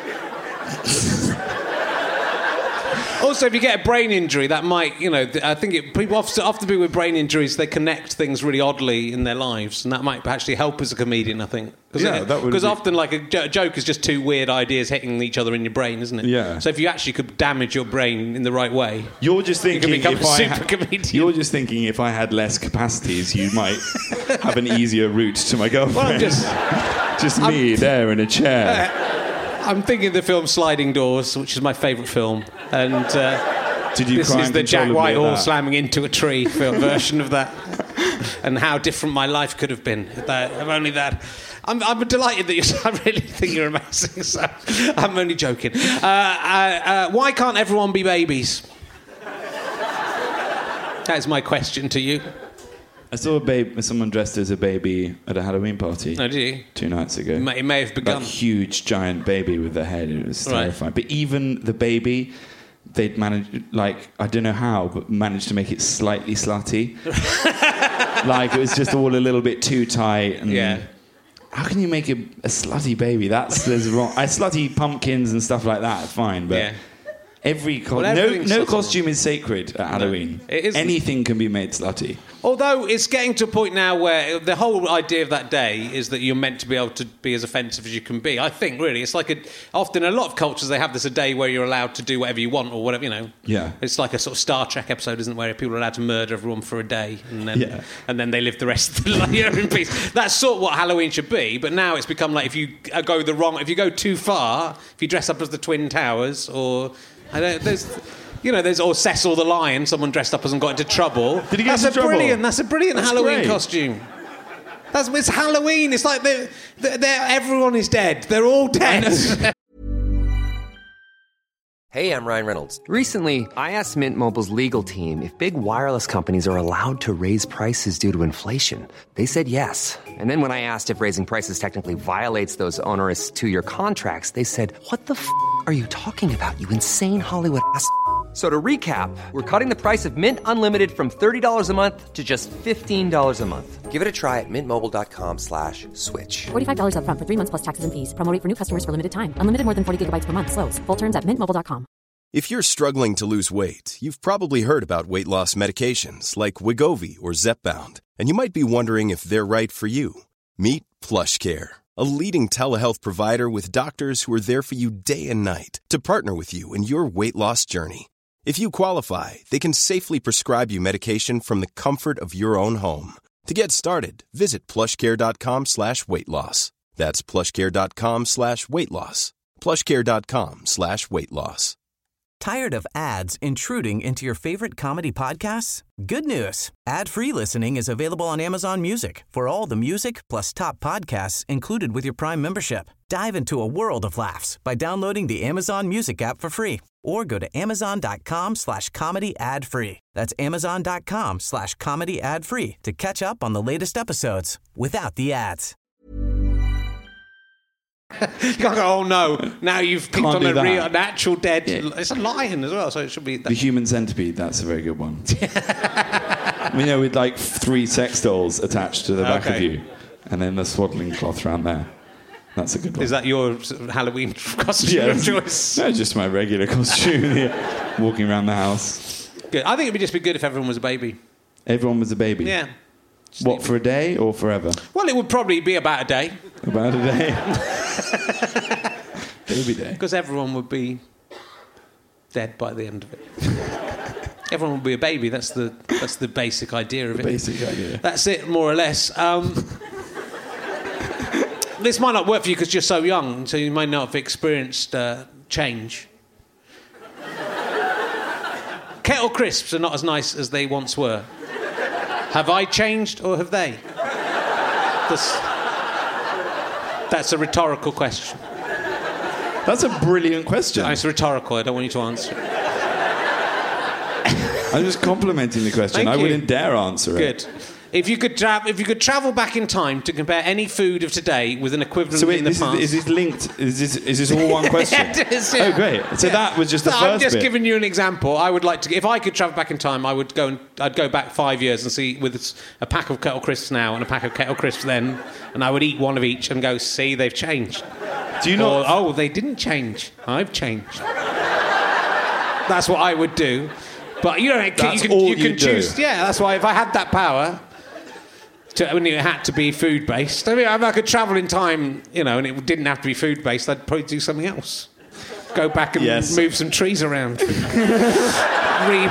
Also, if you get a brain injury, that might, you know, I think it, people often, often people with brain injuries, they connect things really oddly in their lives, and that might actually help as a comedian, I think. Cause yeah, it, that would. Because be... often, like a jo- joke is just two weird ideas hitting each other in your brain, isn't it? Yeah. So if you actually could damage your brain in the right way, you're just thinking you can become if a I super ha- comedian. You're just thinking if I had less capacities, you might have an easier route to my girlfriend. Well, I'm just, just me I'm, there in a chair. I'm thinking of the film Sliding Doors, which is my favourite film, and. Uh, Did you this cry is the Jack uncontrollably at Whitehall that? slamming into a tree film version of that, and how different my life could have been. If, that, if only that. I'm, I'm delighted that you're. I really think you're amazing. So I'm only joking. Uh, uh, uh, why can't everyone be babies? That's my question to you. I saw a babe, someone dressed as a baby at a Halloween party. Oh, did you? Two nights ago. It may, it may have begun. That huge, giant baby with the head. It was Right. terrifying. But even the baby, they'd managed, like, I don't know how, but managed to make it slightly slutty. Like, it was just all a little bit too tight. And Yeah. how can you make a, a slutty baby? That's there's wrong. I slutty pumpkins and stuff like that, fine. But Yeah. every co- Well, no everything's no slutty. costume is sacred at Halloween. it isn't. Anything can be made slutty. Although it's getting to a point now where the whole idea of that day is that you're meant to be able to be as offensive as you can be. I think, really, it's like a, often in a lot of cultures they have this a day where you're allowed to do whatever you want or whatever, you know. Yeah. It's like a sort of Star Trek episode, isn't it, where people are allowed to murder everyone for a day and then Yeah. and then they live the rest of the year in peace. That's sort of what Halloween should be, but now it's become like if you go the wrong, if you go too far, if you dress up as the Twin Towers or I don't, there's. You know, there's or Cecil the Lion, someone dressed up as and got into trouble. Did he get that's into a trouble? brilliant. That's a brilliant That's Halloween great. costume. That's it's Halloween. It's like they're, they're, they're, everyone is dead. They're all dead. Hey, I'm Ryan Reynolds. Recently, I asked Mint Mobile's legal team if big wireless companies are allowed to raise prices due to inflation. They said yes. And then when I asked if raising prices technically violates those onerous two-year contracts, they said, "What the f*** are you talking about, you insane Hollywood ass?" So to recap, we're cutting the price of Mint Unlimited from thirty dollars a month to just fifteen dollars a month. Give it a try at mintmobile.com slash switch. forty-five dollars up front for three months plus taxes and fees. Promo rate for new customers for limited time. Unlimited more than forty gigabytes per month. Slows full terms at mint mobile dot com. If you're struggling to lose weight, you've probably heard about weight loss medications like Wegovy or Zepbound, and you might be wondering if they're right for you. Meet PlushCare, a leading telehealth provider with doctors who are there for you day and night to partner with you in your weight loss journey. If you qualify, they can safely prescribe you medication from the comfort of your own home. To get started, visit plushcare.com slash weight loss. That's plushcare.com slash weight loss. plushcare.com slash weight loss. Tired of ads intruding into your favorite comedy podcasts? Good news. Ad-free listening is available on Amazon Music for all the music plus top podcasts included with your Prime membership. Dive into a world of laughs by downloading the Amazon Music app for free or go to amazon.com slash comedy ad free. That's amazon.com slash comedy ad free to catch up on the latest episodes without the ads. You can't go, oh no, now you've picked Can't on do a that. real, an actual dead... Yeah. It's a lion as well, so it should be... The human centipede, that's a very good one. You know, with like three sex dolls attached to the back Okay. of you, and then the swaddling cloth around there. That's a good one. Is that your sort of Halloween costume yeah, of choice? No, just my regular costume here, walking around the house. Good. I think it'd just be good if everyone was a baby. Everyone was a baby. Yeah. What, for a day or forever? Well, it would probably be about a day, About a day. Baby day. because everyone would be dead by the end of it. Everyone would be a baby. That's the that's the basic idea of it. Basic idea. That's it, more or less. Um, this might not work for you because you're so young, so you might not have experienced uh, change. Kettle crisps are not as nice as they once were. Have I changed or have they? That's, that's a rhetorical question. That's a brilliant question. It's rhetorical. I don't want you to answer it. I'm just complimenting the question. Thank I you. wouldn't dare answer it. Good. If you could tra- if you could travel back in time to compare any food of today with an equivalent So wait, in the this past. is, is this linked? Is this is this all one question? It is, yeah. Oh, great! So Yeah. that was just the No, first I'm just bit. giving you an example. I would like to, if I could travel back in time, I would go and I'd go back five years and see with a pack of Kettle Crisps now and a pack of Kettle Crisps then, and I would eat one of each and go, see, they've changed. Do you Or, not? oh, they didn't change. I've changed. That's what I would do. But you know, you That's can, all you can you'd do. choose. Yeah, that's why if I had that power. To, when it had to be food-based. I mean, if I could travel in time, you know, and it didn't have to be food-based, I'd probably do something else. Go back and Yes. move some trees around. Re-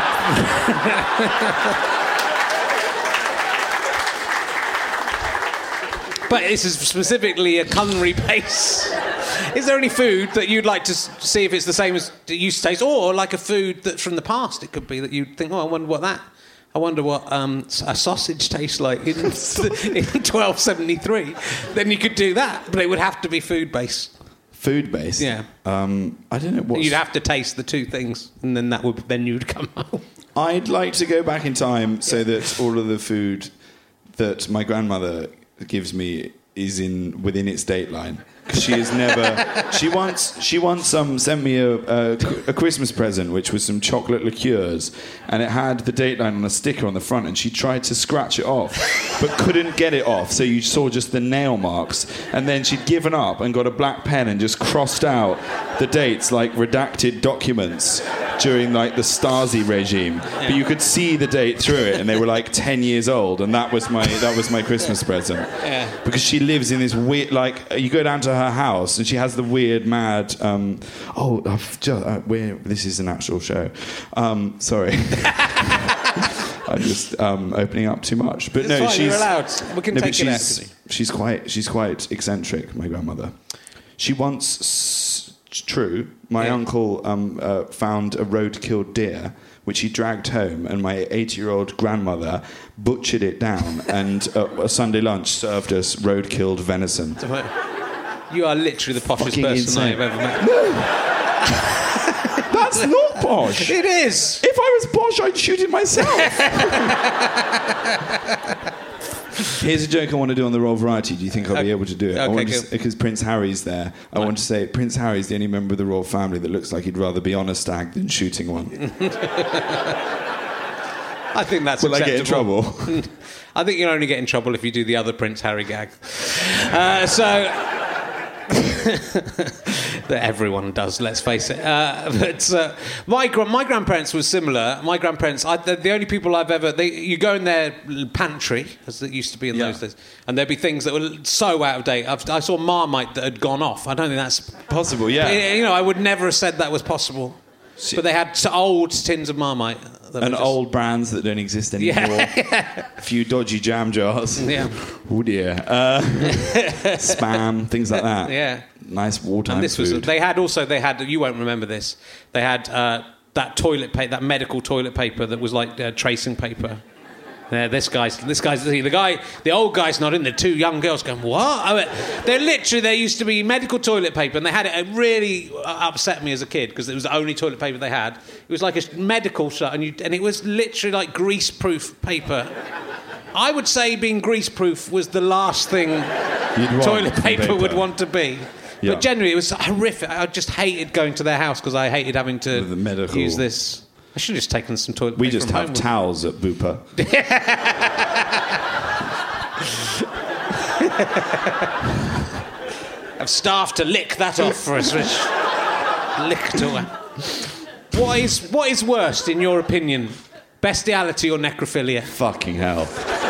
but this is specifically a culinary base. Is there any food that you'd like to s- see if it's the same as it used to taste, or like a food that's from the past? It could be that you'd think, oh, I wonder what that... I wonder what um, a sausage tastes like in, in twelve seventy-three. Then you could do that, but it would have to be food-based. Food based. Yeah. Um, I don't know what. You'd have to taste the two things, and then that would then you'd come home. I'd like to go back in time so that all of the food that my grandmother gives me is in within its date line. Because she has never. She once. She once um, sent me a, a, a Christmas present, which was some chocolate liqueurs, and it had the date line on a sticker on the front. And she tried to scratch it off, but couldn't get it off. So you saw just the nail marks. And then she'd given up and got a black pen and just crossed out the dates like redacted documents during like the Stasi regime. But you could see the date through it, and they were like ten years old. And that was my that was my Christmas present. Yeah. Because she lives in this weird, like, you go down to her house and she has the weird, mad, um, oh, I've just, uh, we're, this is an actual show. Um, sorry. I'm just um, opening up too much. But It's no, fine, she's... you're allowed. We can no, take but it out, she's, Kitty. she's quite, she's quite eccentric, my grandmother. She once, s- true, my Yeah. uncle um, uh, found a road-killed deer, which he dragged home, and my eighty-year-old grandmother butchered it down, and uh, a Sunday lunch served us road-killed venison. You are literally the poshest Fucking person insane. I've ever met. That's not posh. It is. If I was posh, I'd shoot it myself. Here's a joke I want to do on the Royal Variety. Do you think I'll be able to do it? I Okay, want to, go. because Prince Harry's there. I want to say Prince Harry's the only member of the royal family that looks like he'd rather be on a stag than shooting one. I think that's Will I get in acceptable. trouble? I think you'll only get in trouble if you do the other Prince Harry gag. Uh, so... that everyone does, let's face it. Uh, but uh, my gra- my grandparents were similar. My grandparents, I, the, the only people I've ever... They, you go in their pantry, as it used to be in Yeah. those days, and there'd be things that were so out of date. I've, I saw Marmite that had gone off. I don't think that's... Possible, yeah. You know, I would never have said that was possible. But they had t- old tins of Marmite. that were And just- old brands that don't exist anymore. Yeah. A few dodgy jam jars. Yeah. Oh dear. Uh, spam, things like that. Yeah. Nice wartime And this was food. they had also they had you won't remember this they had uh, that toilet paper that medical toilet paper that was like uh, tracing paper. Yeah, this guy's this guy's the guy the old guy's not in the two young girls going what? I mean, they're literally there used to be medical toilet paper and they had it. It really upset me as a kid because it was the only toilet paper they had. It was like a medical shot and you and it was literally like grease-proof paper. I would say being grease-proof was the last thing You'd want toilet some paper would want to be. Yeah. But generally, it was horrific. I just hated going to their house because I hated having to With the medical- use this. I should have just taken some toilet We paper just from have home. towels at Bupa. Have staff to lick that off for us, Rich. Lick to her. What is, what is worst, in your opinion? Bestiality or necrophilia? Fucking hell.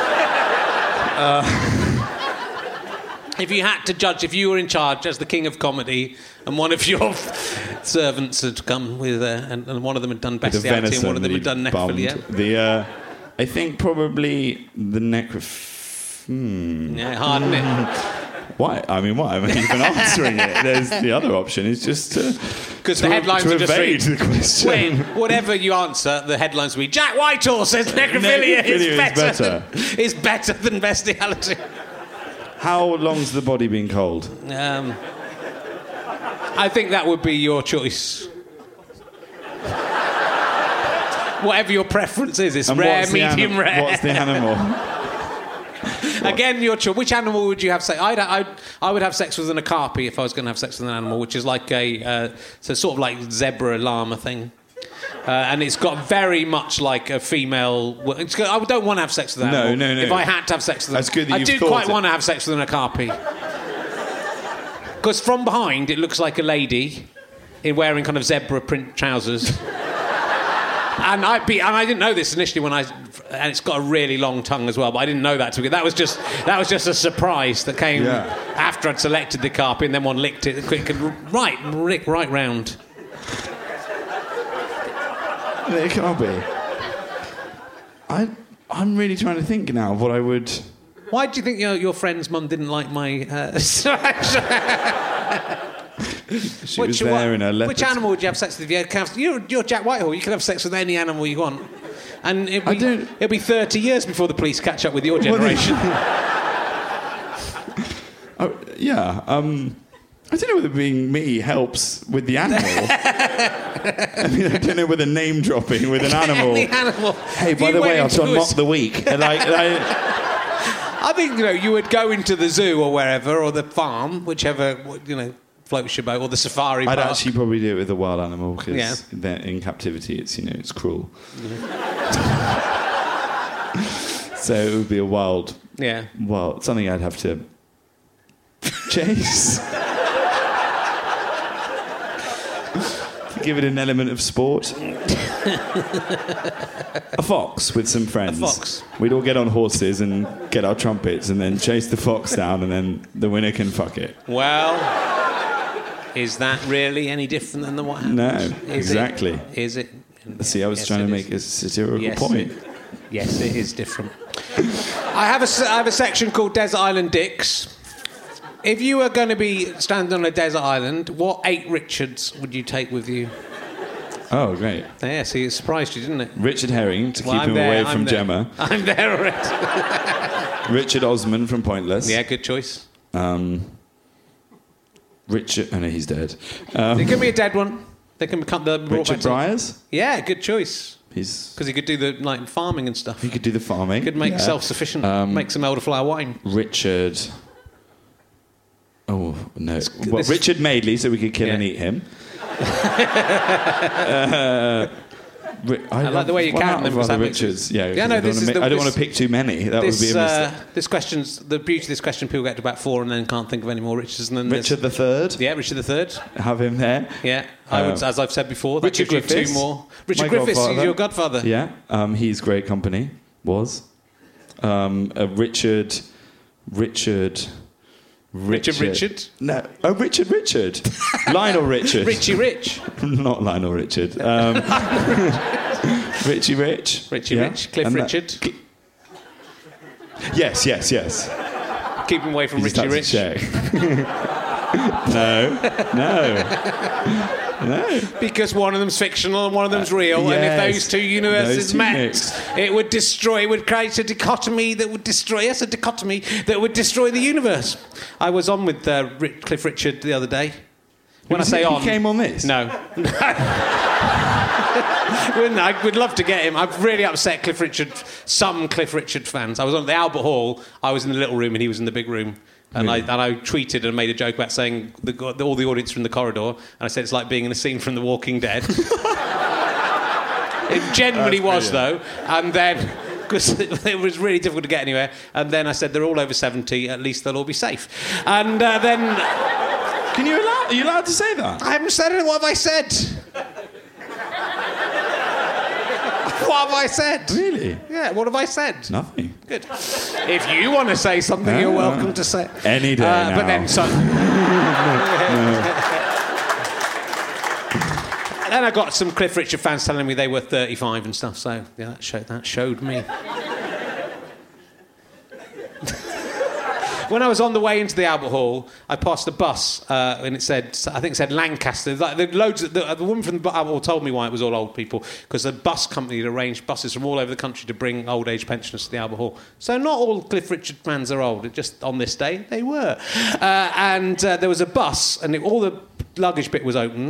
If you had to judge, if you were in charge as the king of comedy and one of your servants had come with, uh, and, and one of them had done The bestiality and one of them venison had done that he necrophilia. bummed. The, uh, I think probably the necroph... Hmm. Yeah, hard, isn't it? Why? I mean, why? I'm even answering it. There's the other option is just to... Because to, the headlines to are just evade read, the question. Wait, whatever you answer, the headlines will be Jack Whitehall says necrophilia, Necrophilia is, is better better. Than, is better than bestiality. How long's the body been cold? Um, I think that would be your choice. Whatever your preference is, it's And rare, what's the medium anim- rare. What's the animal? Again, your choice. Which animal would you have sex? I'd, I'd, I would have sex with an okapi if I was going to have sex with an animal, which is like a, uh, so sort of like zebra llama thing. Uh, and it's got very much like a female. It's got, I don't want to have sex with an animal. No, no, no. If I had to have sex with an That's good that I you've do thought quite it. want to have sex with an okapi. Because from behind, it looks like a lady in wearing kind of zebra print trousers. And I be, and I didn't know this initially when I, and it's got a really long tongue as well. But I didn't know that to begin. That was just that was just a surprise that came Yeah. after I'd selected the carpet, and then one licked it quick and right, lick right round. It can't be. I, I'm really trying to think now of what I would... Why do you think your your friend's mum didn't like my? Uh, She was there what, in her leopard. Which animal would you have sex with if you had cows? You're, you're Jack Whitehall. You can have sex with any animal you want. And it'll I be, don't- it'll be thirty years before the police catch up with your generation. Oh, yeah. Um, I don't know whether being me helps with the animal. I mean, I don't know whether name dropping with an animal. Any animal. Hey, If by you the went way, I've into done a- mock the week. And like, I, I think, you know, you would go into the zoo or wherever, or the farm, whichever, you know, floats your boat, or the safari I'd park. actually probably do it with a wild animal because Yeah. they're in captivity. It's, you know, it's cruel. So it would be a wild, Yeah. wild something I'd have to chase. To give it an element of sport. A fox with some friends. A fox. We'd all get on horses and get our trumpets and then chase the fox down, and then the winner can fuck it. Well, is that really any different than the what happened? No, Is exactly. It? Is it? See, I was Yes, trying to it make is. a satirical Yes, point. it- Yes, it is different. I have a, se- I have a section called Desert Island Dicks. If you were going to be stranded on a desert island, what eight Richards would you take with you? Oh, great. Yeah, see, it surprised you, didn't it? Richard Herring to Well, keep I'm him there, away I'm from there. Gemma. I'm there already. Richard Osman from Pointless. Yeah, good choice. Um, Richard. Oh no, he's dead. Um, It can be a dead one. They can become the Richard Bryars. Yeah, good choice. He's. Because he could do the like farming and stuff. He could do the farming. He could make yeah. self-sufficient, Um, make some elderflower wine. Richard. Oh no! Well, this is- Richard Madeley, so we could kill Yeah. and eat him. uh, Ri- I, like the way you run count out them, of because other that makes it- Richards. Yeah, Yeah, no, I don't this wanna is ma- the- I don't this- want to pick too many. That This, would be a uh, mistake. this question's the beauty of this question. People get to about four and then can't think of any more Richards. And then there's- Richard the Third. Yeah, Richard the Third. Have him there. Yeah, I would, Um, as I've said before, that Richard gives you Griffiths. two more. Richard My Griffiths, godfather. he's your godfather. Yeah, um, he's great company. Was. Um, uh, Richard. Richard. Richard Richard? No. Oh, Richard Richard. Lionel Richard. Richie Rich. Not Lionel Richard. Um, Richie Rich. Richie Yeah. Rich. Cliff And that- Richard. Cl- yes, yes, yes. Keep him away from You just Richie had Rich. to check. No, no, no. Because one of them's fictional and one of them's real, and if yes. those two universes Those two met, mix. it would destroy, it would create a dichotomy that would destroy, yes, a dichotomy that would destroy the universe. I was on with uh, Ri- Cliff Richard the other day. When Was I say he- he on... came on this? No. Wouldn't I? I would love to get him. I've really upset Cliff Richard, some Cliff Richard fans. I was on the Albert Hall, I was in the little room and he was in the big room. And, Really? I, and I tweeted and made a joke about saying the, all the audience were in the corridor, and I said it's like being in a scene from The Walking Dead. It genuinely was, though. And then, because it was really difficult to get anywhere, and then I said they're all over seventy, at least they'll all be safe. And uh, then... Can you allow? Are you allowed to say that? I haven't said it. What have I said? What have I said? Really? Yeah, what have I said? Nothing. Good. If you want to say something, you're Ah. welcome to say. Any day Uh, now. But then, so. And then I got some Cliff Richard fans telling me they were thirty-five and stuff. So yeah, that showed that showed me. When I was on the way into the Albert Hall, I passed a bus, uh, and it said, I think it said Lancaster. Like, the, loads of, the, the woman from the Albert Hall told me why it was all old people, because the bus company had arranged buses from all over the country to bring old age pensioners to the Albert Hall. So not all Cliff Richard fans are old. It just on this day they were, uh, and uh, there was a bus, and it, all the luggage bit was open.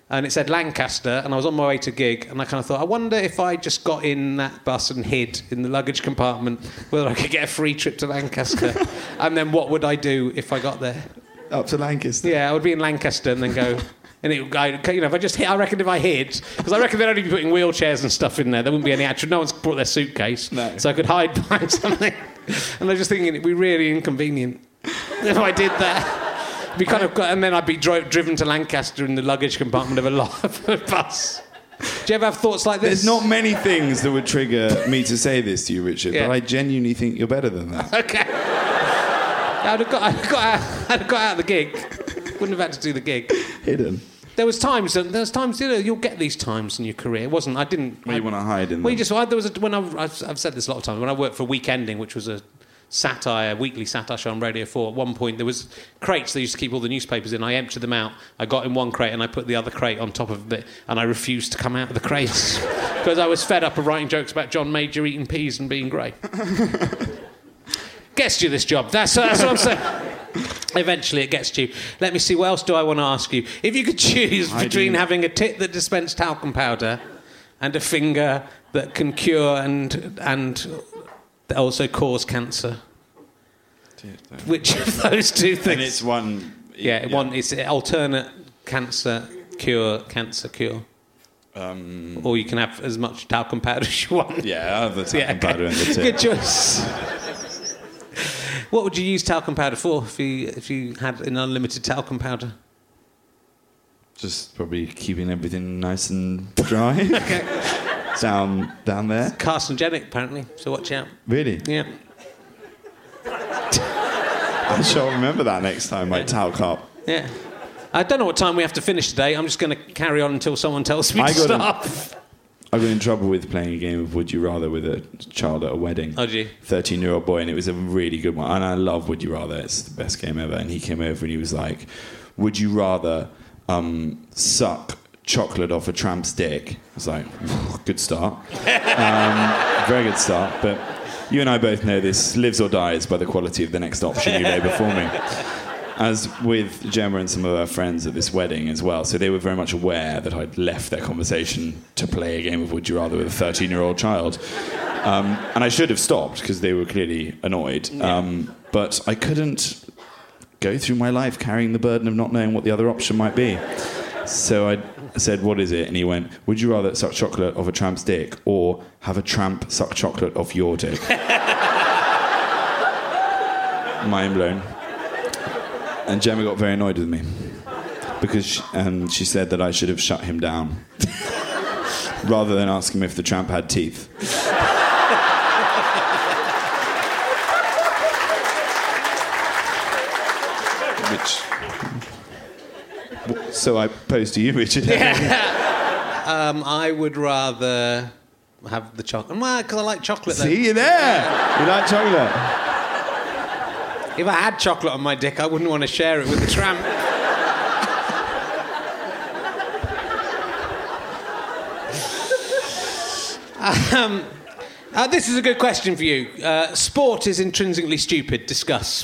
and it said Lancaster, and I was on my way to a gig, and I kind of thought, I wonder if I just got in that bus and hid in the luggage compartment, whether I could get a free trip to Lancaster, and then what would I do if I got there? Up to Lancaster? Yeah, I would be in Lancaster and then go... And it, I, you know, if I just hid, I reckon if I hid, because I reckon they'd only be putting wheelchairs and stuff in there. There wouldn't be any actual. No one's brought their suitcase, no. So I could hide behind something. And I was just thinking it'd be really inconvenient if I did that. Be kind of, and then I'd be dro- driven to Lancaster in the luggage compartment of a, lo- of a bus. Do you ever have thoughts like this? There's not many things that would trigger me to say this to you, Richard, Yeah. but I genuinely think you're better than that. Okay. I'd have got, I'd have got, out, I'd have got out of the gig. Wouldn't have had to do the gig. Hidden. There was times. There was times. You know, you'll get these times in your career. It wasn't. I didn't. Where you want to hide in Well, you them. just. I, there was a, when I, I've, I've said this a lot of times. When I worked for Weekending, which was a satire, weekly satire show on Radio Four. At one point, there was crates they used to keep all the newspapers in. I emptied them out. I got in one crate and I put the other crate on top of it, and I refused to come out of the crates because I was fed up of writing jokes about John Major eating peas and being grey. Gets you this job. That's, that's what I'm saying. Eventually it gets to you. Let me see, what else do I want to ask you? If you could choose I between do. having a tit that dispensed talcum powder and a finger that can cure and and also cause cancer, which of those two things? And it's one... Yeah, yeah. One, it's alternate cancer cure, cancer cure. Um, or you can have as much talcum powder as you want. Yeah, I have the talcum Yeah, okay. powder and the tip. Good choice. What would you use talcum powder for if you if you had an unlimited talcum powder? Just probably keeping everything nice and dry. Okay. down down there. Carcinogenic, apparently, so watch out. Really? Yeah. I shall remember that next time, like talc up. Yeah. I don't know what time we have to finish today. I'm just going to carry on until someone tells me I to got stop. I got in trouble with playing a game of Would You Rather with a child at a wedding. Oh, did you? thirteen-year-old boy, and it was a really good one. And I love Would You Rather. It's the best game ever. And he came over and he was like, would you rather um, suck chocolate off a tramp's dick? I was like, good start. um, very good start. But you and I both know this lives or dies by the quality of the next option you lay before me. As with Gemma and some of her friends at this wedding as well. So they were very much aware that I'd left their conversation to play a game of Would You Rather with a thirteen-year-old child. Um, and I should have stopped because they were clearly annoyed. Um, but I couldn't go through my life carrying the burden of not knowing what the other option might be. So I said, what is it? And he went, would you rather suck chocolate off a tramp's dick or have a tramp suck chocolate off your dick? Mind blown. And Gemma got very annoyed with me because she, um, she said that I should have shut him down rather than ask him if the tramp had teeth. Which... So I pose to you, Richard. Yeah. um, I would rather have the chocolate. Well, because I like chocolate. See, though. you're there. You like chocolate? If I had chocolate on my dick, I wouldn't want to share it with the tramp. um, uh, this is a good question for you. Uh, sport is intrinsically stupid. Discuss.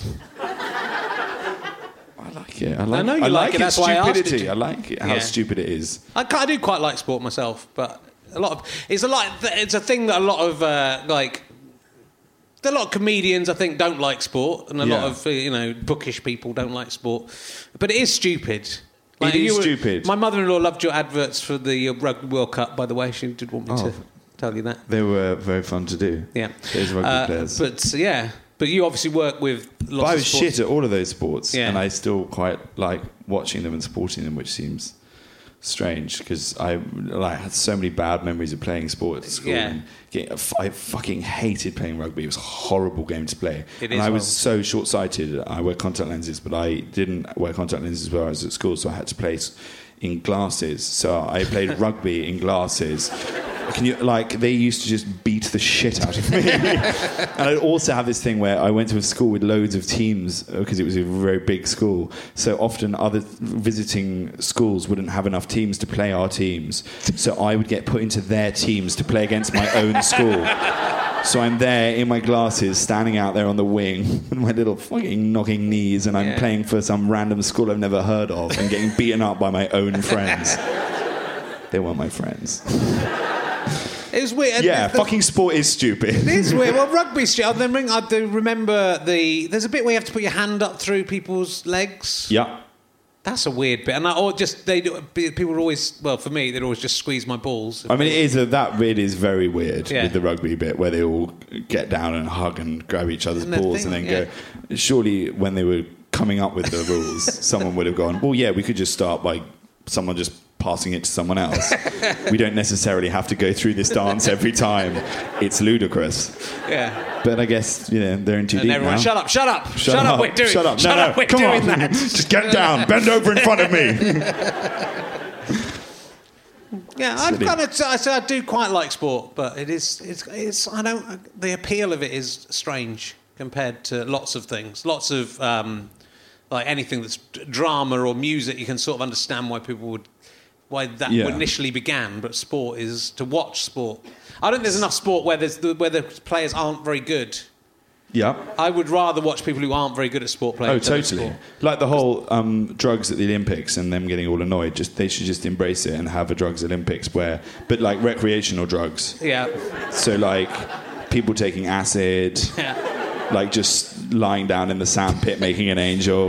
I like it. I, like, I know you I like like it, that's why I asked stupidity. it. I like it, how Yeah. stupid it is. I, ca- I do quite like sport myself, but a lot of it's a lot. It's a thing that a lot of uh, like. A lot of comedians, I think, don't like sport, and a Yeah. lot of uh, you know bookish people don't like sport. But it is stupid. Like, It is you were- stupid. My mother-in-law loved your adverts for the uh, Rugby World Cup. By the way, she did want me Oh. to tell you that. They were very fun to do. Yeah, Those rugby Uh, players. But uh, yeah, but you obviously work with lots But I of was sports. shit at all of those sports, Yeah. and I still quite like watching them and supporting them, which seems strange because I like had so many bad memories of playing sport at school. Yeah. And getting, I fucking hated playing rugby. It was a horrible game to play. It and is I was horrible. so short-sighted. I wear contact lenses, but I didn't wear contact lenses while I was at school, so I had to play in glasses. So I played rugby in glasses. Can you like they used to just beat the shit out of me. And I'd also have this thing where I went to a school with loads of teams because it was a very big school. So often other visiting schools wouldn't have enough teams to play our teams. So I would get put into their teams to play against my own school. So I'm there in my glasses, standing out there on the wing with my little fucking knocking knees, and I'm Yeah. playing for some random school I've never heard of and getting beaten up by my own friends. They weren't my friends. It was weird. Yeah, the, fucking sport is stupid. It is weird. Well, rugby's stupid. Then ring. I do remember the. There's a bit where you have to put your hand up through people's legs. Yeah. That's a weird bit, and I, or just they do- people would always. Well, for me, they'd always just squeeze my balls. I mean, it is a, that bit is very weird Yeah. with the rugby bit where they all get down and hug and grab each other's And the balls thing- and then yeah. go. Surely, when they were coming up with the rules, someone would have gone, "Well, yeah, we could just start by someone just passing it to someone else. We don't necessarily have to go through this dance every time. It's ludicrous." Yeah. But I guess you know they're in too And deep everyone, now. shut up, shut up, shut, Shut up, up, we're doing, shut up, shut no, up, no, we're come doing on. that. Just get down, bend over in front of me. Yeah, I Silly. kind of, I say I do quite like sport, but it is, it's, it's, I don't, the appeal of it is strange compared to lots of things, lots of, um, like anything that's drama or music, you can sort of understand why people would, why that Yeah. initially began, but sport is to watch sport. I don't think there's enough sport where there's the, where the players aren't very good. Yeah. I would rather watch people who aren't very good at sport playing. Oh, better totally. sport. Like the whole um, drugs at the Olympics and them getting all annoyed. Just they should just embrace it and have a drugs Olympics where, but like recreational drugs. Yeah. So like people taking acid, Yeah. like just lying down in the sand pit making an angel,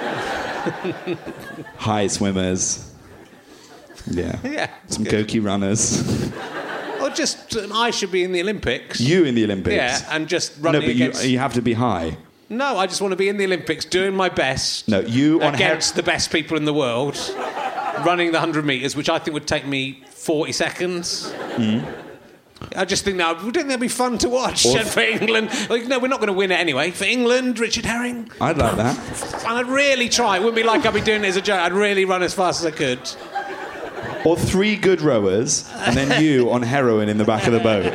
high swimmers. Yeah. Yeah, Some good. gokey runners. Or just um, I should be in the Olympics. You in the Olympics. Yeah, and just No, running but you, against. you have to be high. No, I just want to be in the Olympics doing my best. No, you on her- against the best people in the world, running the hundred meters, which I think would take me forty seconds. Mm. I just think that would that'd be fun to watch Or- and for England. Like, no, we're not going to win it anyway. For England, Richard Herring. I'd like that. And I'd really try. It wouldn't be like I'd be doing it as a joke. I'd really run as fast as I could. Or three good rowers, and then you on heroin in the back of the boat.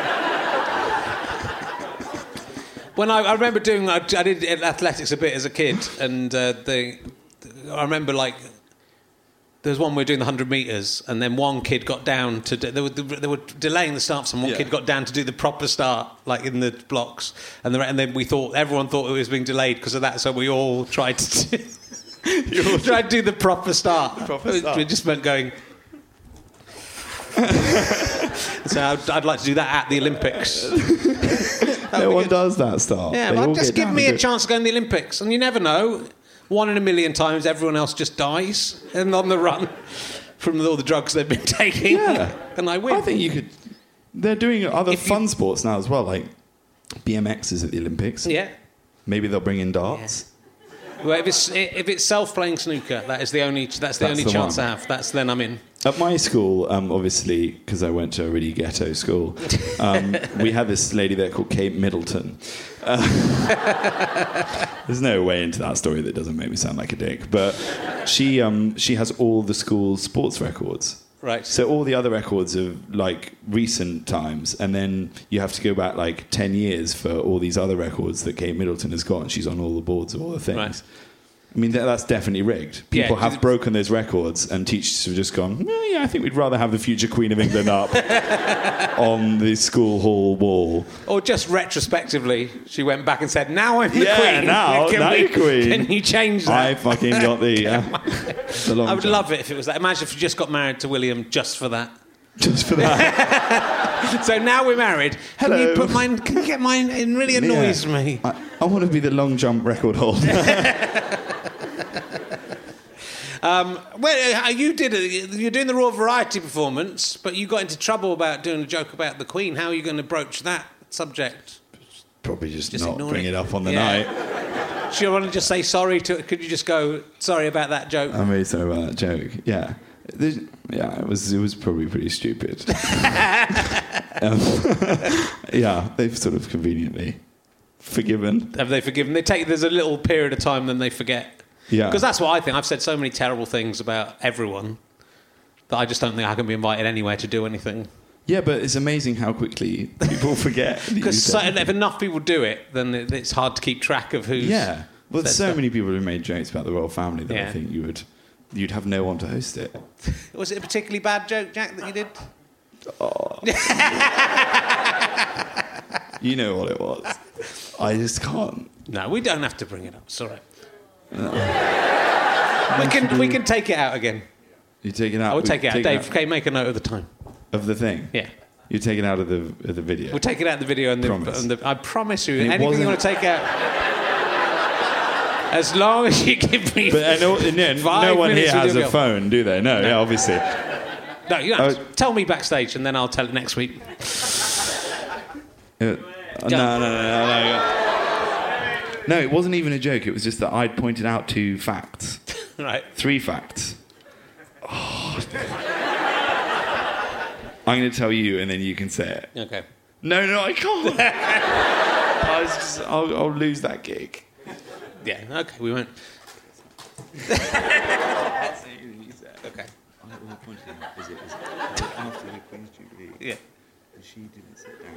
When I, I remember doing, I, I did athletics a bit as a kid, and uh, the, I remember like there was one we were doing the hundred meters, and then one kid got down to do, they were they were delaying the start, so one Yeah. kid got down to do the proper start, like in the blocks, and, the, and then we thought everyone thought it was being delayed because of that, so we all tried to do, tried to do the proper start. Proper start. We just meant going. So I'd, I'd like to do that at the Olympics. No one does that start. Yeah, They well, all just get give down me and a go- chance to go in the Olympics, and you never know. One in a million times, everyone else just dies and on the run from all the drugs they've been taking, Yeah. and I win. I think you could. They're doing other If you- fun sports now as well, like B M X is at the Olympics. Yeah. Maybe they'll bring in darts. Well, if it's if it's self-playing snooker, that is the only that's the That's only the chance one. I have. That's then I'm in. At my school, um, obviously, because I went to a really ghetto school, um, we had this lady there called Kate Middleton. Uh, there's no way into that story that doesn't make me sound like a dick. But she um, she has all the school's sports records. Right. So all the other records of like recent times, and then you have to go back like ten years for all these other records that Kate Middleton has got, and she's on all the boards of all the things. Right. I mean, that, that's definitely rigged. People Yeah, have did- broken those records, and teachers have just gone, no, yeah, I think we'd rather have the future Queen of England up on the school hall wall. Or just retrospectively, she went back and said, "Now I'm the Yeah, queen. now- Can now we- you're queen. Can you change that?" I fucking got the, uh, the long I would jump. love it if it was that. Imagine if you just got married to William just for that. Just for that. So now we're married. Can Hello. you put mine? Can you get mine? It really annoys Yeah. me. I, I want to be the long jump record holder. Um, well, uh, you did it. You're doing the Royal Variety performance, but you got into trouble about doing a joke about the Queen. How are you going to broach that subject? Probably just, Just not ignore bring it. it up on the Yeah. night. Do you want to just say sorry to? Could you just go sorry about that joke? I'm really sorry about that joke. Yeah. There's, yeah, it was it was probably pretty stupid. um, yeah, they've sort of conveniently forgiven. Have they forgiven? They take. There's a little period of time, then they forget. Yeah. Because that's what I think. I've said so many terrible things about everyone that I just don't think I can be invited anywhere to do anything. Yeah, but it's amazing how quickly people forget. that you Because so, said if enough people do it, then it, it's hard to keep track of who's. Yeah. Well, there's said so stuff. many people who made jokes about the royal family that Yeah. I think you would, you'd have no one to host it. Was it a particularly bad joke, Jack, that you did? You know what it was. I just can't. No, we don't have to bring it up. It's all right. We can we can take it out again. You take it out. I will take it out. Take Dave, okay, make a note of the time. Of the thing? Yeah. You take it out of the of the video. We'll take it out of the video and the, Promise. and the I promise you, And it anything you wasn't- want to take out. As long as you give me But uh, no, no, five no one here minutes with has your a girl. phone, do they? No, yeah, obviously. No, you have to Oh. tell me backstage and then I'll tell it next week. Uh, no, no, no, no, no. No, it wasn't even a joke. It was just that I'd pointed out two facts. Right. Three facts. Oh. I'm going to tell you, and then you can say it. Okay. No, no, I can't. I was just, I'll, I'll lose that gig. Yeah, okay, we won't. Okay. After the Queen's Jubilee, Yeah. she didn't sit down.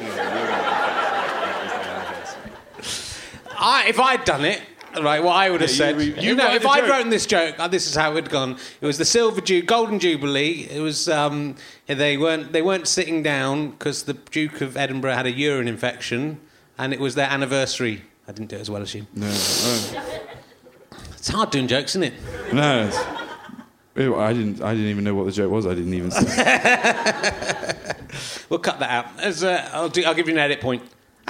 I, if I'd done it, right, what I would have Yeah, said. you- you know, wrote if the I'd joke. written this joke, uh, this is how it had gone. It was the Silver Ju- Golden Jubilee. It was um, they weren't they weren't sitting down because the Duke of Edinburgh had a urine infection, and it was their anniversary. I didn't do it as well as you. No, no. It's hard doing jokes, isn't it? No. it's- Ew, I didn't. I didn't even know what the joke was. I didn't even say. We'll cut that out. As, uh, I'll, do, I'll give you an edit point.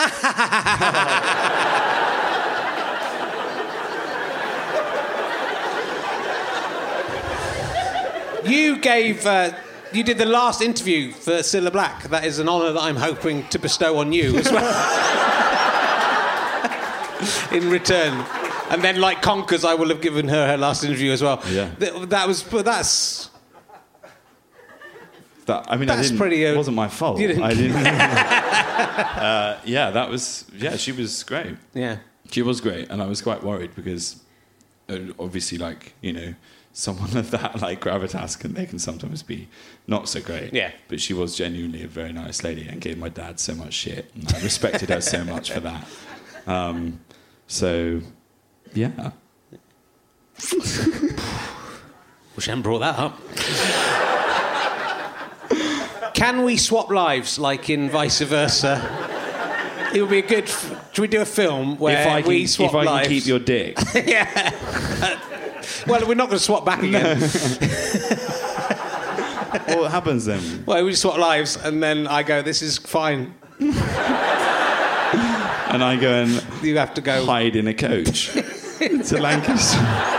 You gave, uh, you did the last interview for Cilla Black. That is an honour that I'm hoping to bestow on you as well. In return. And then, like Conkers, I will have given her her last interview as well. Yeah. Th- that was, but that's... That, I mean, That's I didn't, pretty, uh, it wasn't my fault. you didn't- I didn't. uh, yeah, that was. Yeah, she was great. Yeah. She was great, and I was quite worried because, uh, obviously, like you know, someone of that like gravitas can they can sometimes be not so great. Yeah. But she was genuinely a very nice lady and gave my dad so much shit, and I respected her so much for that. Um, so, yeah. Wish I hadn't brought that up. Can we swap lives, like in Vice Versa? It would be a good... F- should we do a film where if I can, we swap if I lives? can keep your dick. Yeah. Well, we're not going to swap back again. What happens then? Well, we just swap lives, and then I go, this is fine. And I go and You have to go... hide in a coach to Lancaster.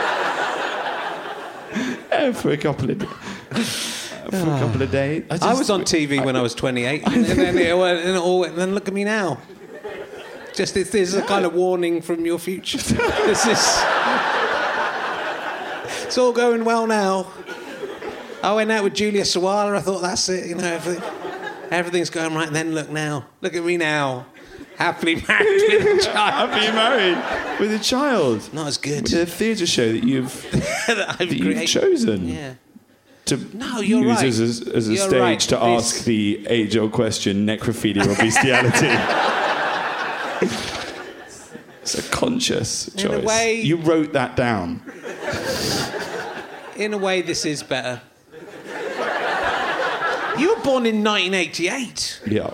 Yeah, for a couple of for a couple of days. I, I was on T V when I was twenty-eight, and then, it, went- and, it all, went- and then look at me now. Just this, this is a kind of warning from your future. This is... It's all going well now. I went out with Julia Sawala. I thought, that's it, you know, everything, everything's going right. And then look now. Look at me now. Happily married with a child. Happy married with a child. Not as good. With a theatre show that you've that I've that you've created. chosen Yeah. to No, you're use right. as a, as a You're stage right. to This- ask the age-old question: necrophilia or bestiality? It's a conscious In a choice. way- You wrote that down. In a way, this is better. You were born in nineteen eighty-eight. Yeah.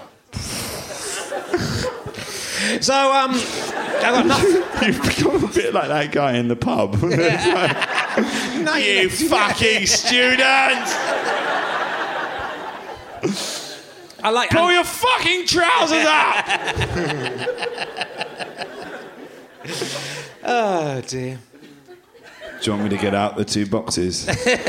So, um, I got nothing. You've become a bit like that guy in the pub. You fucking student! I like. Pull your fucking trousers up! Oh dear. Do you want me to get out the two boxes?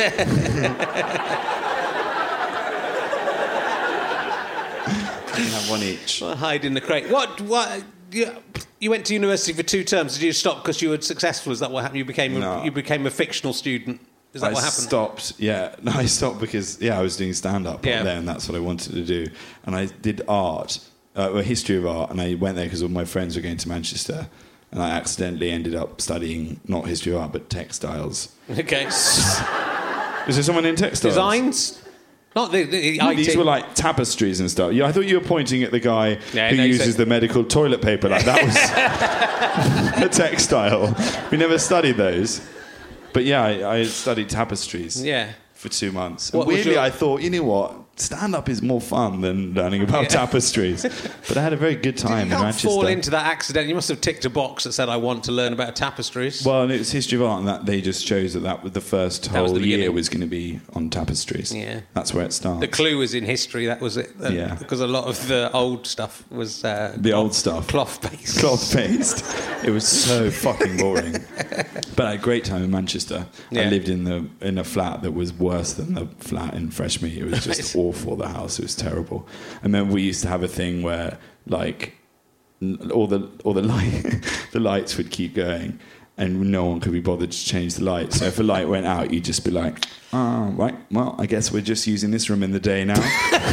You have one each. Well, hide in the crate. What? What? You, you went to university for two terms. Did you stop because you were successful? Is that what happened? You became No. a, you became a fictional student. Is that I what happened? stopped. Yeah, no, I stopped because yeah, I was doing stand-up Yeah. up there, and that's what I wanted to do. And I did art, uh, well, history of art, and I went there because all my friends were going to Manchester, and I accidentally ended up studying not history of art but textiles. Okay. Is there someone in textiles? Designs. Not the, the No, I T. these were like tapestries and stuff. Yeah, I thought you were pointing at the guy Yeah, who no, you uses said- the medical toilet paper. Like that was a textile. We never studied those. But yeah, I, I studied tapestries Yeah. for two months. What And was weirdly, your- I thought, you know what? stand-up is more fun than learning about Yeah. tapestries. But I had a very good time you in can't Manchester. fall into that accident. You must have ticked a box that said, I want to learn about tapestries. Well, and it was History of Art, and that they just chose that that was the first That was whole the year beginning. was going to be on tapestries. Yeah. That's where it starts. The clue was in history, that was it. Uh, Yeah. Because a lot of the old stuff was... Uh, The old stuff. Cloth-based. Cloth-based. It was so fucking boring. But I had a great time in Manchester. Yeah. I lived in the in a flat that was worse than the flat in Freshmead. It was just awful, the house. It was terrible. I remember we used to have a thing where, like, n- all the all the light the lights would keep going, and no one could be bothered to change the light. So if a light went out, you'd just be like, "Oh, right. Well, I guess we're just using this room in the day now."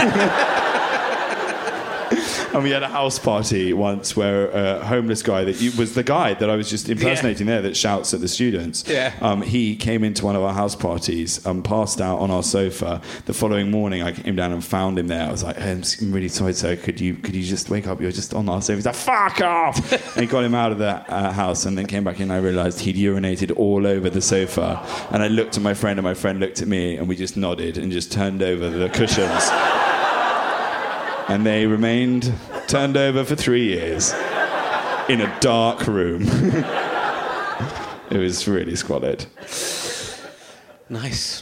And we had a house party once where a homeless guy that you, was the guy that I was just impersonating Yeah. there that shouts at the students. Yeah. Um, he came into one of our house parties, um, passed out on our sofa. The following morning, I came down and found him there. I was like, hey, I'm s- I'm really sorry, sir. Could you could you just wake up? You're just on our sofa. He's like, fuck off! And he got him out of the uh, house and then came back in and I realised he'd urinated all over the sofa. And I looked at my friend and my friend looked at me and we just nodded and just turned over the cushions. And they remained turned over for three years in a dark room. It was really squalid. Nice.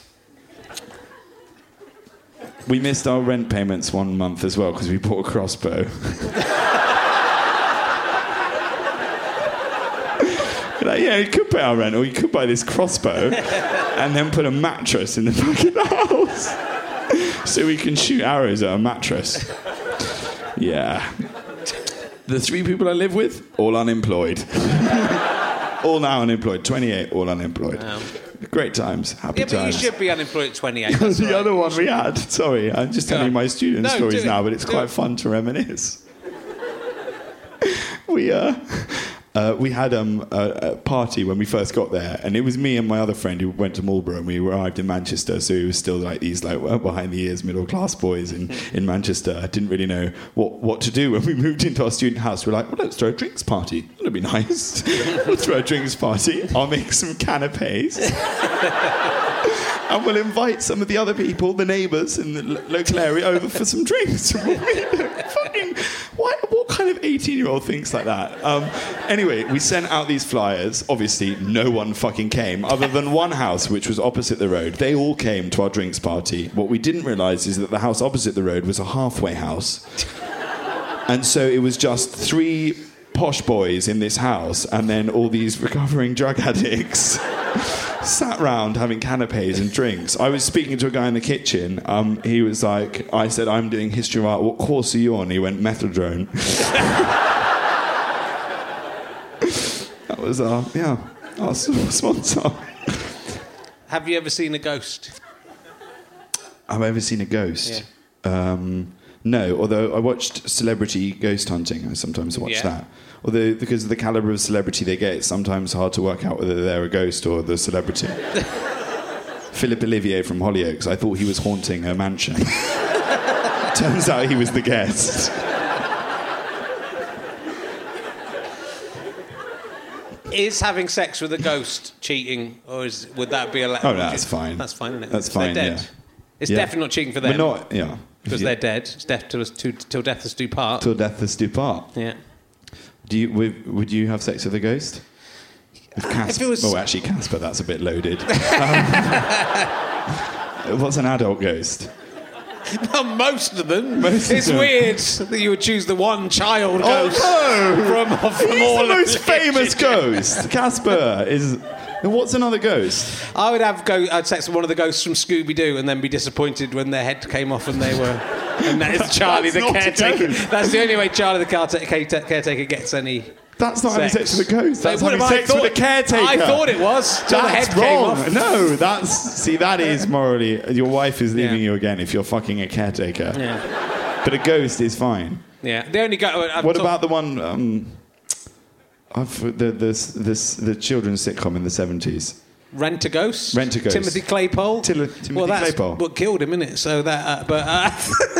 We missed our rent payments one month as well because we bought a crossbow. Like, yeah, you could pay our rent, or you could buy this crossbow and then put a mattress in the back of the house so we can shoot arrows at a mattress. Yeah. The three people I live with, all unemployed. All now unemployed. twenty-eight, all unemployed. Wow. Great times. Happy Yeah, but you times. should be unemployed at twenty-eight. the That's right. other one we had. Sorry, I'm just telling Go on. my student No, stories do it. now, but it's Do quite it. fun to reminisce. we uh, uh, we had um, a, a party when we first got there, and it was me and my other friend who went to Marlborough, and we arrived in Manchester, so it was still like these like well behind the ears middle class boys in, in Manchester. I didn't really know what, what to do when we moved into our student house. We're like, well, let's throw a drinks party. That'll be nice. We'll throw a drinks party. I'll make some canapes. And we'll invite some of the other people, the neighbours in the lo- local area, over for some drinks. Fucking, what, what kind of eighteen-year-old thinks like that? Um, anyway, we sent out these flyers. Obviously, no one fucking came, other than one house, which was opposite the road. They all came to our drinks party. What we didn't realise is that the house opposite the road was a halfway house. And so it was just three posh boys in this house, and then all these recovering drug addicts sat round having canapes and drinks. I was speaking to a guy in the kitchen. Um, he was like, I said, I'm doing history of art. What course are you on? He went, methadone. That was our, yeah, our sponsor. Have you ever seen a ghost? Have I ever seen a ghost? Um, no, although I watched Celebrity Ghost Hunting. I sometimes watch Yeah. that. Although, because of the calibre of celebrity they get, it's sometimes hard to work out whether they're a ghost or the celebrity. Philip Olivier from Hollyoaks, I thought he was haunting a mansion. Turns out he was the guest. Is having sex with a ghost cheating, or is would that be allowed? Oh, no, that's fine. That's fine, isn't it? That's 'Cause they're fine, dead. yeah. It's Yeah. definitely not cheating for them. We're not, yeah. Because Yeah. they're dead. It's death till, us- till, till death us do part. Till death us do part. Yeah. Do you, would, would you have sex with a ghost? With Casper? if it was- Oh, actually, Casper, that's a bit loaded. um, what's an adult ghost? Well, most of them. Most of it's them. weird that you would choose the one child Oh, ghost no! from, from He's all the of most the famous ghost. Casper is... What's another ghost? I would have go. I'd sex with one of the ghosts from Scooby Doo, and then be disappointed when their head came off and they were. And that is Charlie That's the not a caretaker. ghost. That's the only way Charlie the careta- careta- caretaker gets any. That's not having Sex. sex with a ghost. That's But having what I sex with a thought- caretaker. I thought it was. Till the That's head came wrong. off. No, that's... See, that is morally... Your wife is leaving Yeah. you again if you're fucking a caretaker. Yeah. But a ghost is fine. Yeah. The only go. I've What talk- about the one... Um, of the, the, the, the children's sitcom in the seventies? Rent a Ghost? Rent a Ghost. Timothy Claypole. Til- Timothy well, that's Claypole. what killed him, innit? So that. Uh, but. Uh,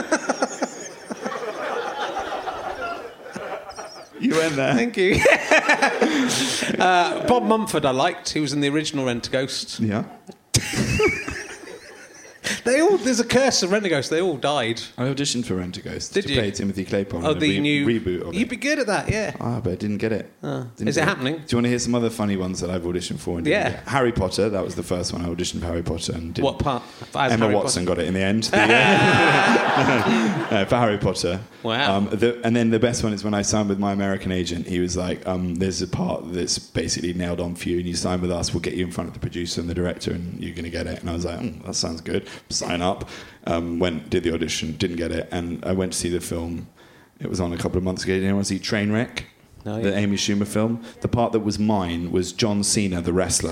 You went there. Thank you. uh, Bob Mumford, I liked. He was in the original Rent a Ghost. Yeah. They all, there's a curse of Rent-A-Ghost. They all died. I auditioned for Rent-A-Ghost Did to you? play Timothy Claypole Oh, in a the re- new reboot of it. You'd be good at that, yeah. Ah, but I didn't get it. Didn't Is it get happening? Do you want to hear some other funny ones that I've auditioned for? And didn't Yeah. get? Harry Potter, that was the first one I auditioned for Harry Potter. And didn't. What part? As Emma Harry Watson Potter? got it in the end. The, uh, no, for Harry Potter. Wow. Um, the, and then the best one is when I signed with my American agent. He was like, um, there's a part that's basically nailed on for you, and you sign with us, we'll get you in front of the producer and the director, and you're going to get it. And I was like, mm, that sounds good. Sign up. Um, went, did the audition, didn't get it, and I went to see the film. It was on a couple of months ago. Did anyone see Trainwreck? No, The yeah. Amy Schumer film. The part that was mine was John Cena, the wrestler.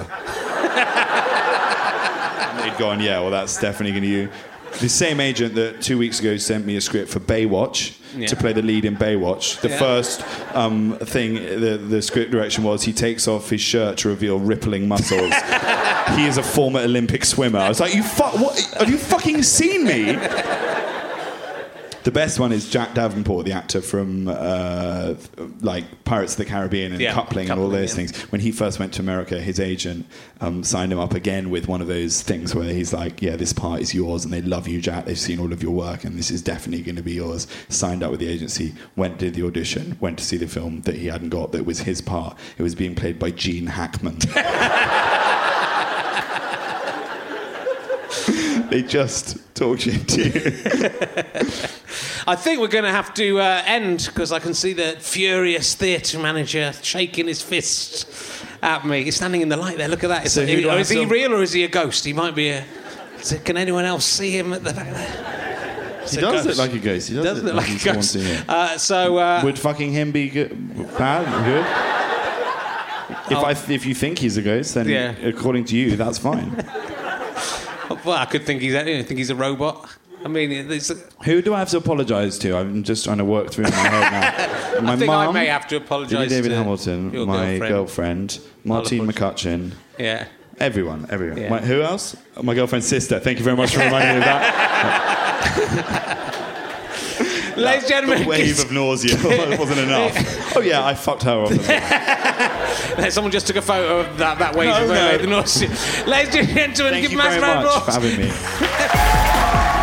And they'd gone, yeah, well, that's definitely going to you. The same agent that two weeks ago sent me a script for Baywatch Yeah. to play the lead in Baywatch. The Yeah. first um, thing, the, the script direction was he takes off his shirt to reveal rippling muscles. He is a former Olympic swimmer. I was like, you fu- what? Have you fucking seen me? The best one is Jack Davenport, the actor from uh, like Pirates of the Caribbean and Yeah, Coupling and all Coupling, those yeah. things. When he first went to America, his agent um, signed him up again with one of those things where he's like, yeah, this part is yours and they love you, Jack. They've seen all of your work and this is definitely going to be yours. Signed up with the agency, went, did the audition, went to see the film that he hadn't got that was his part. It was being played by Gene Hackman. They just talk you into you. I think we're going to have to uh, end because I can see the furious theatre manager shaking his fist at me. He's standing in the light there. Look at that. Is, So who do I is he have to- real or is he a ghost? He might be a... Is it, can anyone else see him at the back there? It's He a does ghost. look like a ghost. He does, Does look, look like he's a ghost. haunting it. Uh, so... Uh, Would fucking him be good? Bad? Good? If, I th- if you think he's a ghost, then Yeah. according to you, that's fine. well, I could think he's, I think he's a robot. I mean, it's... Who do I have to apologise to? I'm just trying to work through in my head now. My I think I mum, may have to apologise David to Hamilton, your my girlfriend. girlfriend, Martine apologise. McCutcheon, Yeah. everyone, everyone. Yeah. My, who else? My girlfriend's sister. Thank you very much for reminding me of that. Ladies and gentlemen... The wave of nausea wasn't enough. Oh yeah, I fucked her off as well. Someone just took a photo of that, that wave No, of no. uh, the nausea. Ladies and gentlemen, Thank give you a massive very round of much for applause. having me.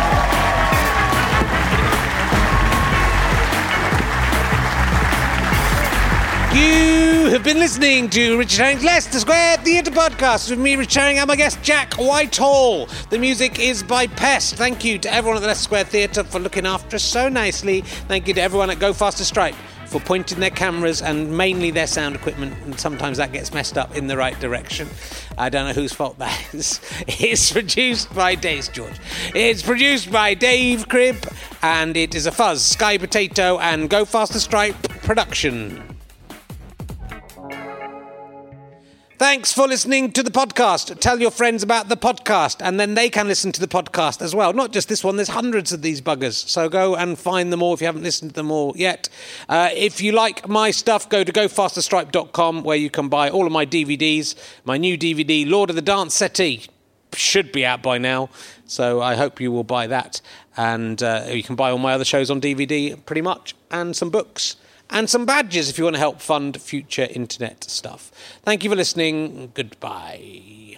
You have been listening to Richard Herring's Leicester Square Theatre Podcast with me, Richard Herring, and my guest, Jack Whitehall. The music is by Pest. Thank you to everyone at the Leicester Square Theatre for looking after us so nicely. Thank you to everyone at Go Faster Stripe for pointing their cameras and mainly their sound equipment, and sometimes that gets messed up in the right direction. I don't know whose fault that is. It's produced by Days George. It's produced by Dave Cribb, and it is a Fuzz, Sky Potato, and Go Faster Stripe production. Thanks for listening to the podcast. Tell your friends about the podcast, and then they can listen to the podcast as well. Not just this one, there's hundreds of these buggers. So go and find them all if you haven't listened to them all yet. Uh, if you like my stuff, go to go faster stripe dot com where you can buy all of my D V Ds. My new D V D, Lord of the Dance Settee, should be out by now. So I hope you will buy that. And uh, you can buy all my other shows on D V D pretty much, and some books. And some badges if you want to help fund future internet stuff. Thank you for listening. Goodbye.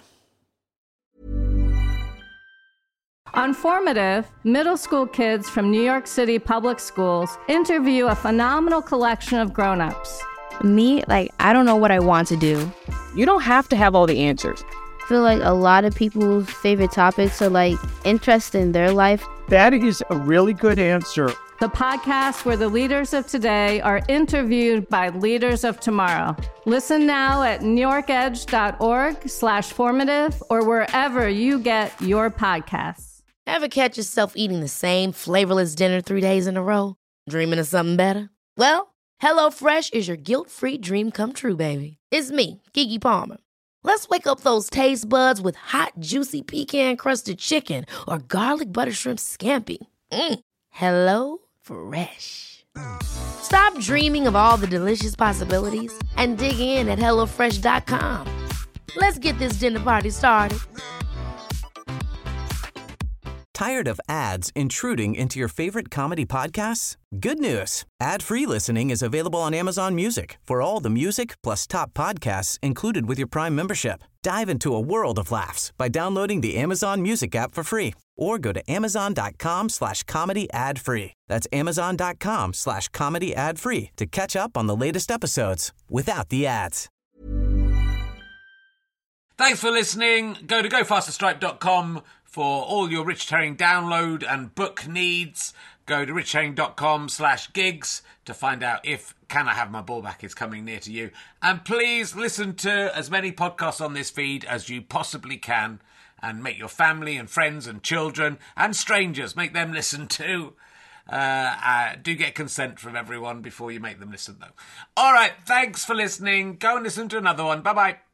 On Formative, middle school kids from New York City public schools interview a phenomenal collection of grown-ups. Me, like, I don't know what I want to do. You don't have to have all the answers. I feel like a lot of people's favorite topics are like interest in their life. That is a really good answer. The podcast where the leaders of today are interviewed by leaders of tomorrow. Listen now at newyorkedge.org slash formative or wherever you get your podcasts. Ever catch yourself eating the same flavorless dinner three days in a row? Dreaming of something better? Well, HelloFresh is your guilt-free dream come true, baby. It's me, Keke Palmer. Let's wake up those taste buds with hot, juicy pecan-crusted chicken or garlic butter shrimp scampi. Mm. Hello Fresh. Stop dreaming of all the delicious possibilities and dig in at hello fresh dot com. Let's get this dinner party started. Tired of ads intruding into your favorite comedy podcasts? Good news. Ad-free listening is available on Amazon Music for all the music plus top podcasts included with your Prime membership. Dive into a world of laughs by downloading the Amazon Music app for free or go to amazon.com slash comedy ad free. That's amazon.com slash comedy ad free to catch up on the latest episodes without the ads. Thanks for listening. Go to go faster stripe dot com for all your Richard Herring download and book needs. Go to richardherring.com slash gigs to find out if Can I Have My Ball Back is coming near to you. And please listen to as many podcasts on this feed as you possibly can, and make your family and friends and children and strangers, make them listen too. Uh, uh, do get consent from everyone before you make them listen, though. All right, thanks for listening. Go and listen to another one. Bye-bye.